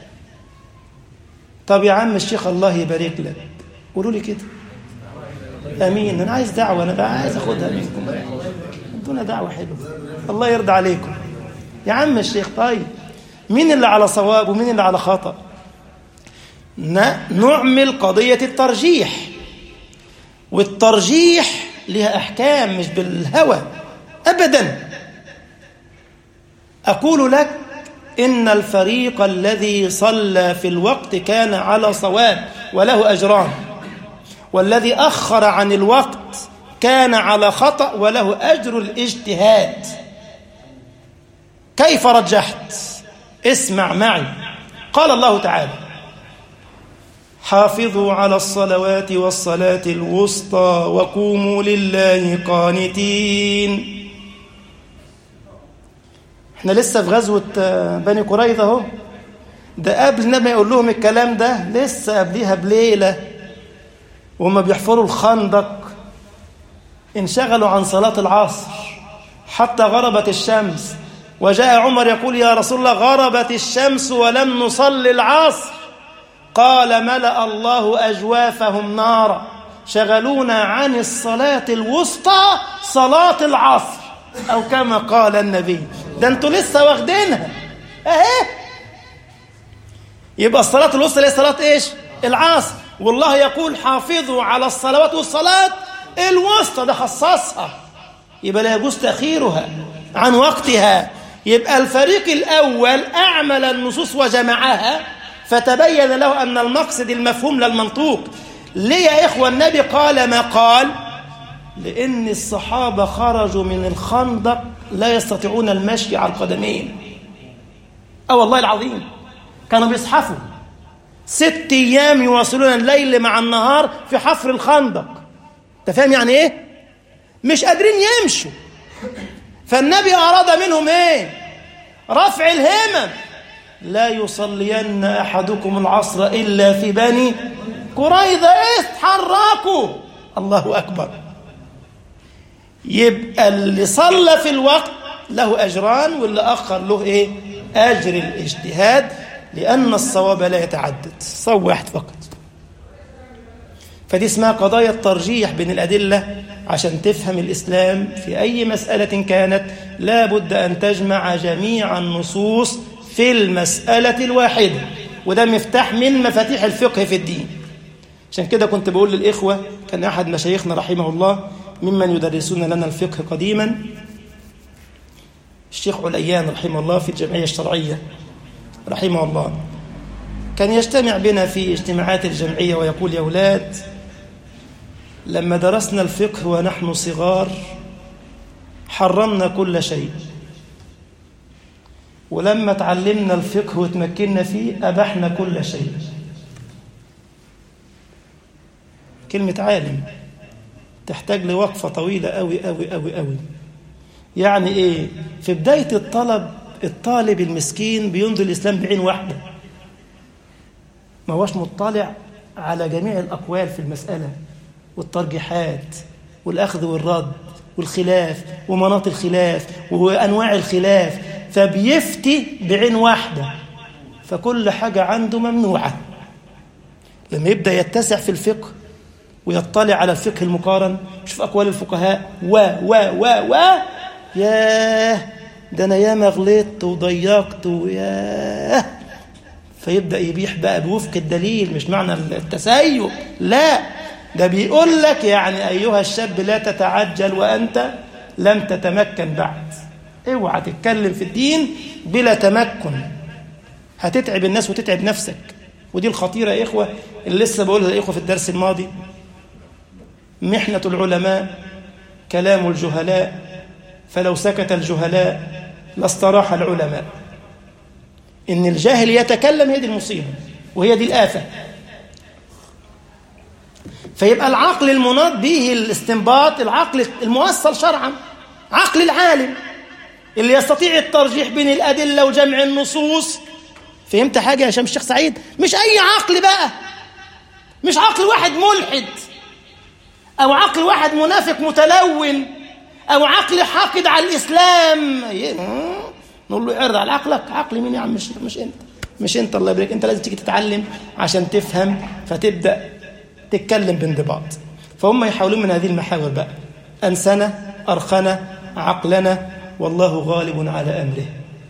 [SPEAKER 1] طب يا عم الشيخ الله يبارك لك، قولوا لي كده امين، انا عايز دعوه، انا عايز اخدها منكم، ادونا دعوه حلوه الله يرضى عليكم يا عم الشيخ. طيب مين اللي على صواب ومين اللي على خطأ؟ نعمل قضيه الترجيح، والترجيح لها احكام مش بالهوى ابدا. اقول لك إن الفريق الذي صلى في الوقت كان على صواب وله أجران، والذي أخر عن الوقت كان على خطأ وله أجر الاجتهاد. كيف رجحت؟ اسمع معي. قال الله تعالى: حافظوا على الصلوات والصلاة الوسطى وقوموا لله قانتين. احنا لسه في غزوة بني قريظة اهو، ده قبل النبي يقول لهم الكلام ده لسه قبليها بليلة وهم بيحفروا الخندق انشغلوا عن صلاة العصر حتى غربت الشمس، وجاء عمر يقول: يا رسول الله غربت الشمس ولم نصلي العصر. قال: ملأ الله أجوافهم نارا شغلونا عن الصلاة الوسطى صلاة العصر، أو كما قال النبي. ده انتوا لسه واخدينها اهي. يبقى الصلاة الوسطى هي صلاة ايش؟ العصر. والله يقول: حافظوا على الصلوات والصلاة الوسطى، ده خصصها، يبقى لا يجوز تأخيرها عن وقتها. يبقى الفريق الأول أعمل النصوص وجمعها، فتبين له أن المقصد المفهوم للمنطوق. ليه يا إخوة النبي قال ما قال؟ لأن الصحابة خرجوا من الخندق لا يستطيعون المشي على القدمين. أه والله العظيم، كانوا بيصحفوا ست أيام يواصلون الليل مع النهار في حفر الخندق. أنت فاهم يعني إيه؟ مش قادرين يمشوا. فالنبي أراد منهم إيه؟ رفع الهمم. لا يصلين أحدكم العصر إلا في بني قريظة. إيه؟ تحركوا. الله أكبر. يبقى اللي صلى في الوقت له أجران، واللي أخر له إيه؟ أجر الاجتهاد، لأن الصواب لا يتعدد، صواب واحد فقط. فدي اسمها قضايا الترجيح بين الأدلة. عشان تفهم الإسلام في أي مسألة كانت لا بد أن تجمع جميع النصوص في المسألة الواحدة، وده مفتاح من مفاتيح الفقه في الدين. عشان كده كنت بقول للإخوة، كان أحد مشايخنا رحمه الله ممن يدرسون لنا الفقه قديما، الشيخ عليان رحمه الله في الجمعية الشرعية رحمه الله، كان يجتمع بنا في اجتماعات الجمعية ويقول: يا أولاد، لما درسنا الفقه ونحن صغار حرمنا كل شيء، ولما تعلمنا الفقه وتمكننا فيه أبحنا كل شيء. كلمة عالم تحتاج لوقفة طويلة أوي أوي أوي أوي. يعني إيه؟ في بداية الطلب الطالب المسكين بينظر الإسلام بعين واحدة، ما هوش مطلع على جميع الأقوال في المسألة والترجيحات والأخذ والرد والخلاف ومناط الخلاف وأنواع الخلاف، فبيفتي بعين واحدة، فكل حاجة عنده ممنوعة. لما يبدأ يتسع في الفقه ويطلع على الفقه المقارن، يشوف أقوال الفقهاء و و و و ياه ده أنا ياما غلطت وضيقت وياه، فيبدأ يبيح بقى بوفق الدليل، مش معنى التسيب، لا، ده بيقول لك يعني أيها الشاب لا تتعجل وأنت لم تتمكن بعد. اوعى تتكلم في الدين بلا تمكن، هتتعب الناس وتتعب نفسك. ودي الخطيرة يا إخوة اللي لسه بقولها يا إخوة في الدرس الماضي، محنة العلماء كلام الجهلاء، فلو سكت الجهلاء لاستراح العلماء. إن الجاهل يتكلم، هي دي المصيبة وهي دي الآفة. فيبقى العقل المناط به الاستنباط، العقل الموصل شرعا، عقل العالم اللي يستطيع الترجيح بين الأدلة وجمع النصوص. فهمت حاجة يا شام الشيخ سعيد؟ مش أي عقل بقى، مش عقل واحد ملحد أو عقل واحد منافق متلون أو عقل حاقد على الإسلام. نقول له اعرض على عقلك. عقل مين يا عم؟ مش مش أنت مش أنت الله يبارك. أنت لازم تيجي تتعلم عشان تفهم، فتبدأ تتكلم بانضباط. فهم يحاولون من هذه المحاور بقى أنسنا أرخنا عقلنا، والله غالب على أمره.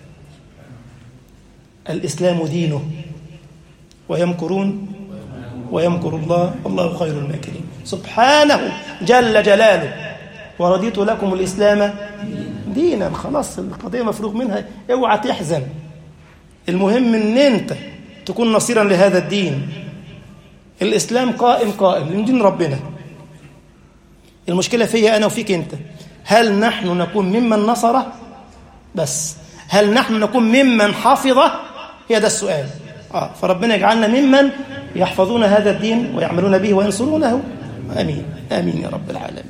[SPEAKER 1] الإسلام دينه ويمكرون ويمكر الله والله خير الماكرين سبحانه جل جلاله. ورضيت لكم الإسلام دينا. خلاص القضية مفروغ منها، اوعى تحزن. المهم ان انت تكون نصيرا لهذا الدين. الإسلام قائم قائم من دين ربنا. المشكلة فيا أنا وفيك أنت، هل نحن نكون ممن نصره بس؟ هل نحن نكون ممن حفظه؟ هي ده السؤال. آه فربنا يجعلنا ممن يحفظون هذا الدين ويعملون به وينصرونه. آمين آمين يا رب العالمين.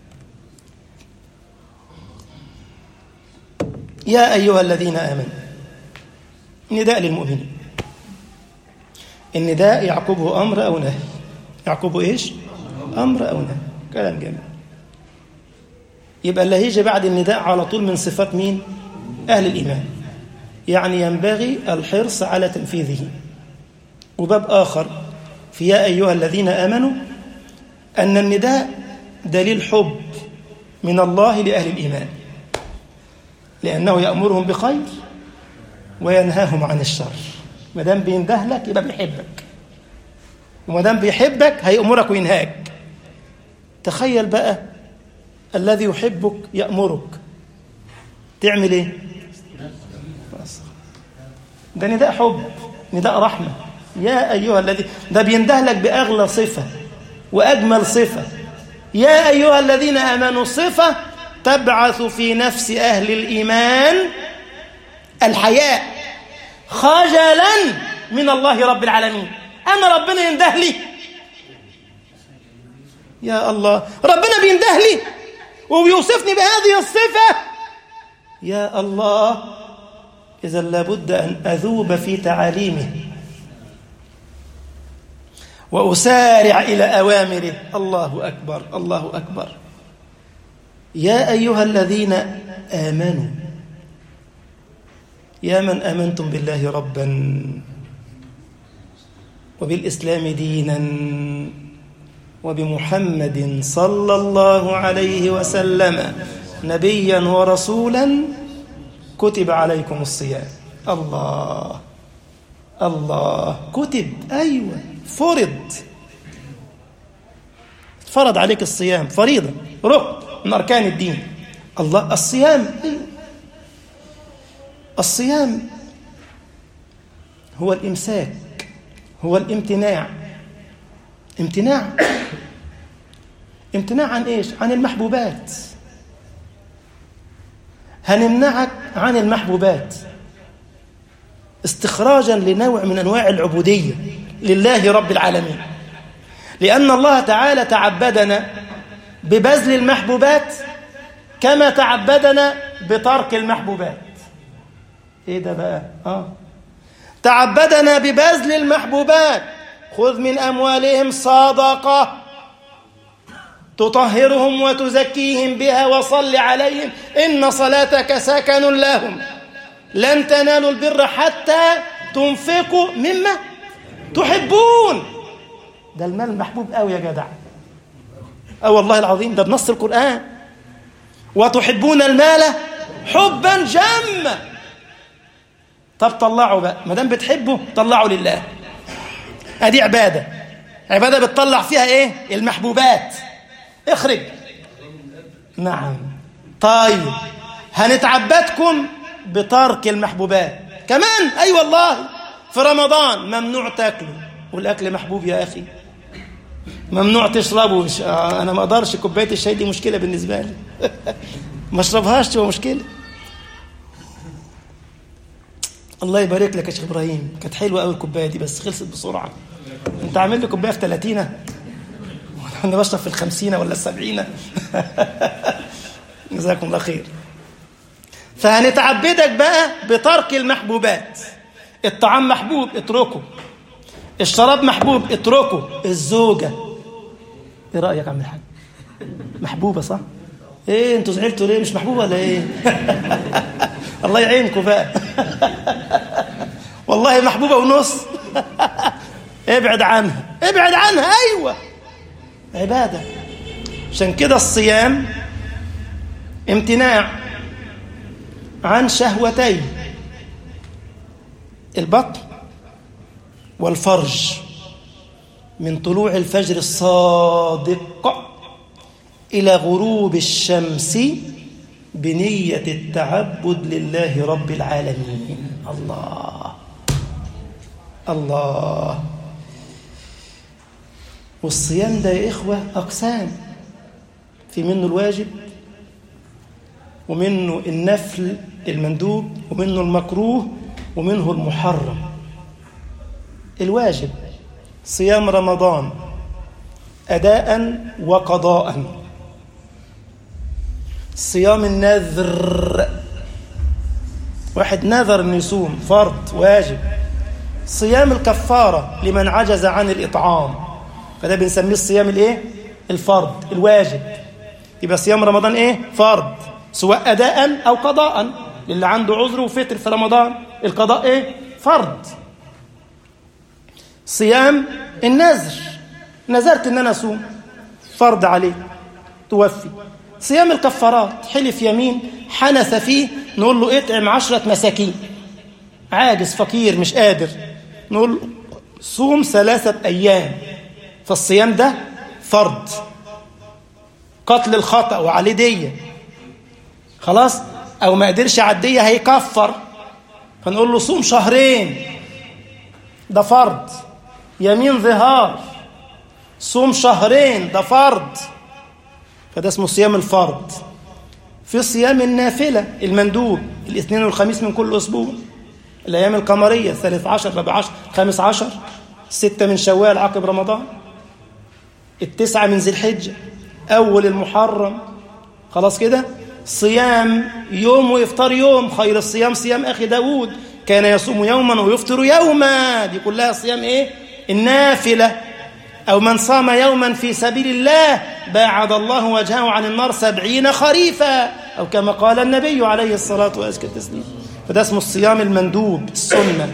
[SPEAKER 1] يا أيها الذين آمنوا، نداء للمؤمنين. النداء يعقبه أمر أو نهي. يعقبه إيش؟ أمر أو نهي. كلام جميل. يبقى اللي هيجي بعد النداء على طول من صفات مين؟ أهل الإيمان. يعني ينبغي الحرص على تنفيذه. وباب آخر في يا أيها الذين آمنوا أن النداء دليل حب من الله لأهل الإيمان، لأنه يأمرهم بخير وينهاهم عن الشر. ما دام بينده لك يبقى بيحبك، وما دام بيحبك هيأمرك وينهاك. تخيل بقى الذي يحبك يأمرك، تعمل ايه؟ بس ده نداء حب، نداء رحمة. يا أيها الذي، ده بينده لك بأغلى صفة وأجمل صفة. يا أيها الذين آمنوا، صفة تبعث في نفس أهل الإيمان الحياء خجلا من الله رب العالمين. أنا ربنا ينده لي، يا الله ربنا بينده لي وبيوصفني بهذه الصفة، يا الله. إذا لابد أن أذوب في تعاليمه وأسارع إلى أوامره. الله أكبر الله أكبر. يا أيها الذين آمنوا، يا من آمنتم بالله ربا وبالإسلام دينا وبمحمد صلى الله عليه وسلم نبيا ورسولا، كتب عليكم الصيام. الله الله، كتب، أيوة، فرض فرض عليك الصيام، فريضة، ركن من أركان الدين. الله، الصيام، أيوة. الصيام هو الإمساك، هو الامتناع. امتناع امتناع عن إيش؟ عن المحبوبات. هنمنعك عن المحبوبات استخراجا لنوع من أنواع العبودية لله رب العالمين، لأن الله تعالى تعبدنا ببذل المحبوبات كما تعبدنا بترك المحبوبات. إيه ده بقى؟ آه. تعبدنا ببذل المحبوبات، خذ من أموالهم صدقة تطهرهم وتزكيهم بها وصل عليهم إن صلاتك سكن لهم لن تنالوا البر حتى تنفقوا مما تحبون. ده المال محبوب قوي يا جدع. أه والله العظيم، ده بنص القرآن. وتحبون المال حبا جما. طب طلعوا بقى، ما دام بتحبوا طلعوا لله. ادي عباده، عباده بتطلع فيها ايه؟ المحبوبات. اخرج. نعم. طيب هنتعبدكم بترك المحبوبات كمان. اي أيوة والله، في رمضان ممنوع تاكلوا، والاكل محبوب يا اخي. ممنوع تشربوا. انا ما اقدرش، كوبايه الشاي دي مشكله بالنسبه لي. ما اشربهاش تبقى مشكله. الله يبارك لك يا شيخ ابراهيم، كانت حلوه قوي الكوبايه دي بس خلصت بسرعه. انت عامل لي كوبايه في ثلاثين وانا بشرب في الخمسين ولا السبعين. جزاكم الله خير. فهنتعبدك بقى بترك المحبوبات. الطعام محبوب اتركه، الشراب محبوب اتركه، الزوجه ايه رايك يا عم الحاج؟ محبوبه صح؟ ايه انتوا زعلتوا ليه؟ مش محبوبه ولا ايه؟ الله يعينكم بقى. والله محبوبه ونص. ابعد عنها، ابعد عنها. ايوه عباده. عشان كده الصيام امتناع عن شهوتين البطن والفرج من طلوع الفجر الصادق إلى غروب الشمس بنية التعبد لله رب العالمين. الله الله. والصيام ده يا إخوة أقسام، في منه الواجب ومنه النفل المندوب ومنه المكروه ومنه المحرم. الواجب صيام رمضان أداء وقضاء. صيام النذر، واحد نذر أن يصوم، فرض واجب. صيام الكفارة لمن عجز عن الإطعام، فده بنسميه الصيام الايه؟ الفرض الواجب. يبقى صيام رمضان ايه؟ فرض، سواء أداء أو قضاء. للي عنده عذر وفطر في رمضان القضاء ايه؟ فرض. صيام النذر، نذرت ان انا اصوم، فرض عليك توفي. صيام الكفارات، حلف يمين حنث فيه، نقول له اطعم عشرة مساكين. عاجز فقير مش قادر، نقول له صوم ثلاثة أيام. فالصيام ده فرض. قتل الخطأ وعليه دية، خلاص، أو ما قدرش على الدية هيكفر، فنقول له صوم شهرين، ده فرض. يمين ظهار، صوم شهرين، ده فرض. فده اسمه صيام الفرض. في صيام النافلة المندوب، الاثنين والخميس من كل أسبوع، الأيام القمرية، الثالث عشر، رابع عشر، خامس عشر، ستة من شوال عقب رمضان، التسعة من ذي الحجة، أول المحرم. خلاص كده. صيام يوم وإفطار يوم، خير الصيام صيام أخي داود كان يصوم يوما ويفطر يوما. دي كلها صيام إيه؟ النافلة. أو من صام يوما في سبيل الله باعد الله وجهه عن النار سبعين خريفا، أو كما قال النبي عليه الصلاة وأزكى التسليم. فده اسمه الصيام المندوب السنة.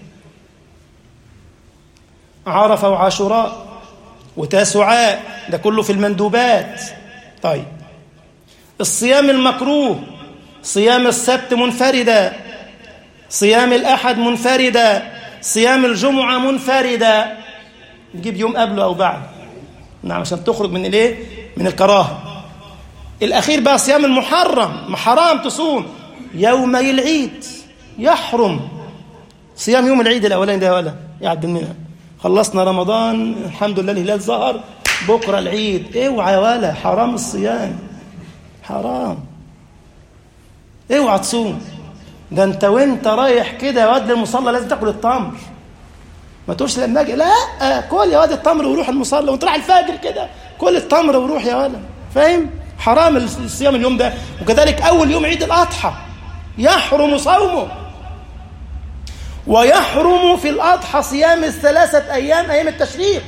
[SPEAKER 1] عرفة وعاشوراء وتاسعاء، ده كله في المندوبات. طيب الصيام المكروه، صيام السبت منفردا، صيام الأحد منفردا، صيام الجمعة منفردا، نجيب يوم قبله أو بعد، نعم، عشان تخرج من الايه؟ من الكراهة. الأخير بقى صيام المحرم، حرام تصوم يومي العيد، يحرم صيام يوم العيد الأولاني ده ولا يعد منها. خلصنا رمضان الحمد لله، الهلال ظهر، بكرة العيد، اوعى يا ولا، حرام الصيام، حرام، اوعى تصوم. ده انت وانت رايح كده يا واد المصلى لازم تاكل التمر، ما تقولش لما اجي لا كل يا واد التمر وروح المصلى، وانت رايح الفجر كده كل التمر وروح يا ولد، فاهم؟ حرام الصيام اليوم ده. وكذلك اول يوم عيد الاضحى يحرم صومه، ويحرم في الاضحى صيام الثلاثه ايام ايام التشريق،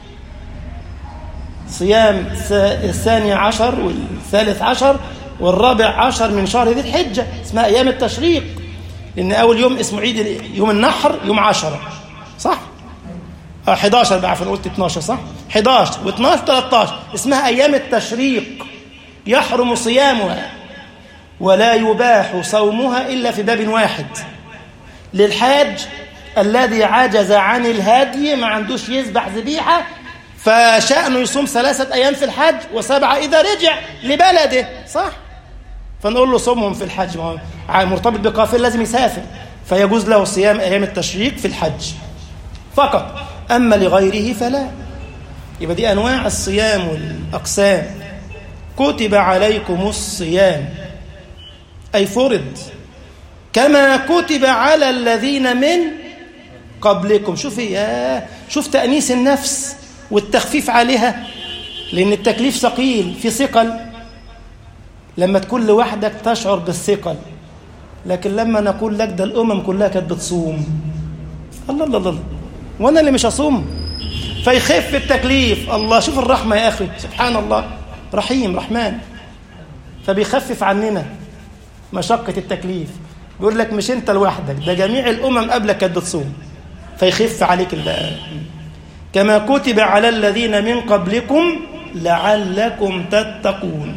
[SPEAKER 1] صيام الثاني عشر والثالث عشر والرابع عشر من شهر ذي الحجة، اسمها أيام التشريق، لأن أول يوم اسمه عيد يوم النحر يوم عشرة، صح؟ آه حداشر بقى، عفوا قلت اتناشر، صح؟ حداشر واثناشر وثلاثة عشر اسمها أيام التشريق، يحرم صيامها ولا يباح صومها إلا في باب واحد، للحاج الذي عجز عن الهدي، ما عندوش يذبح ذبيحة، فشأنه يصوم ثلاثة أيام في الحج وسبعة إذا رجع لبلده، صح؟ فنقول له صومهم في الحج، مرتبط بقافله لازم يسافر، فيجوز له صيام أيام التشريق في الحج فقط، أما لغيره فلا. يبقى دي أنواع الصيام والأقسام. كتب عليكم الصيام أي فرض كما كتب على الذين من قبلكم. شوف يا شوف تأنيس النفس والتخفيف عليها، لأن التكليف ثقيل في ثقل لما تكون لوحدك تشعر بالثقل، لكن لما نقول لك ده الأمم كلها كانت بتصوم، الله الله الله وأنا اللي مش أصوم، فيخف التكليف. الله شوف الرحمة يا أخي، سبحان الله، رحيم رحمن، فبيخفف عننا مشقة التكليف، بيقول لك مش أنت لوحدك، ده جميع الأمم قبلك كانت بتصوم، فيخف عليك البقى. كما كتب على الذين من قبلكم لعلكم تتقون.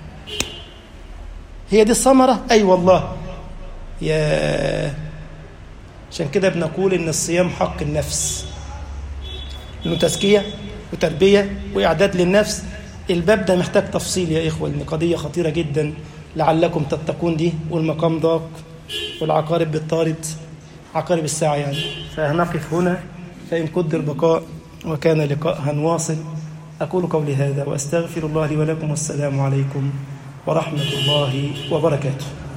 [SPEAKER 1] هي دي الثمرة؟ أي أيوة والله يا عشان كده بنقول إن الصيام حق النفس، إنه تزكية وتربية وإعداد للنفس. الباب ده محتاج تفصيل يا إخوة، لأن قضية خطيرة جدا. لعلكم تتقون دي والمقام ضاق والعقارب بالطارد، عقارب الساعة يعني. فهنقف هنا فإن قدر بقاء وكان لقاء هنواصل. أقول قولي هذا وأستغفر الله لي ولكم، والسلام عليكم ورحمة الله وبركاته.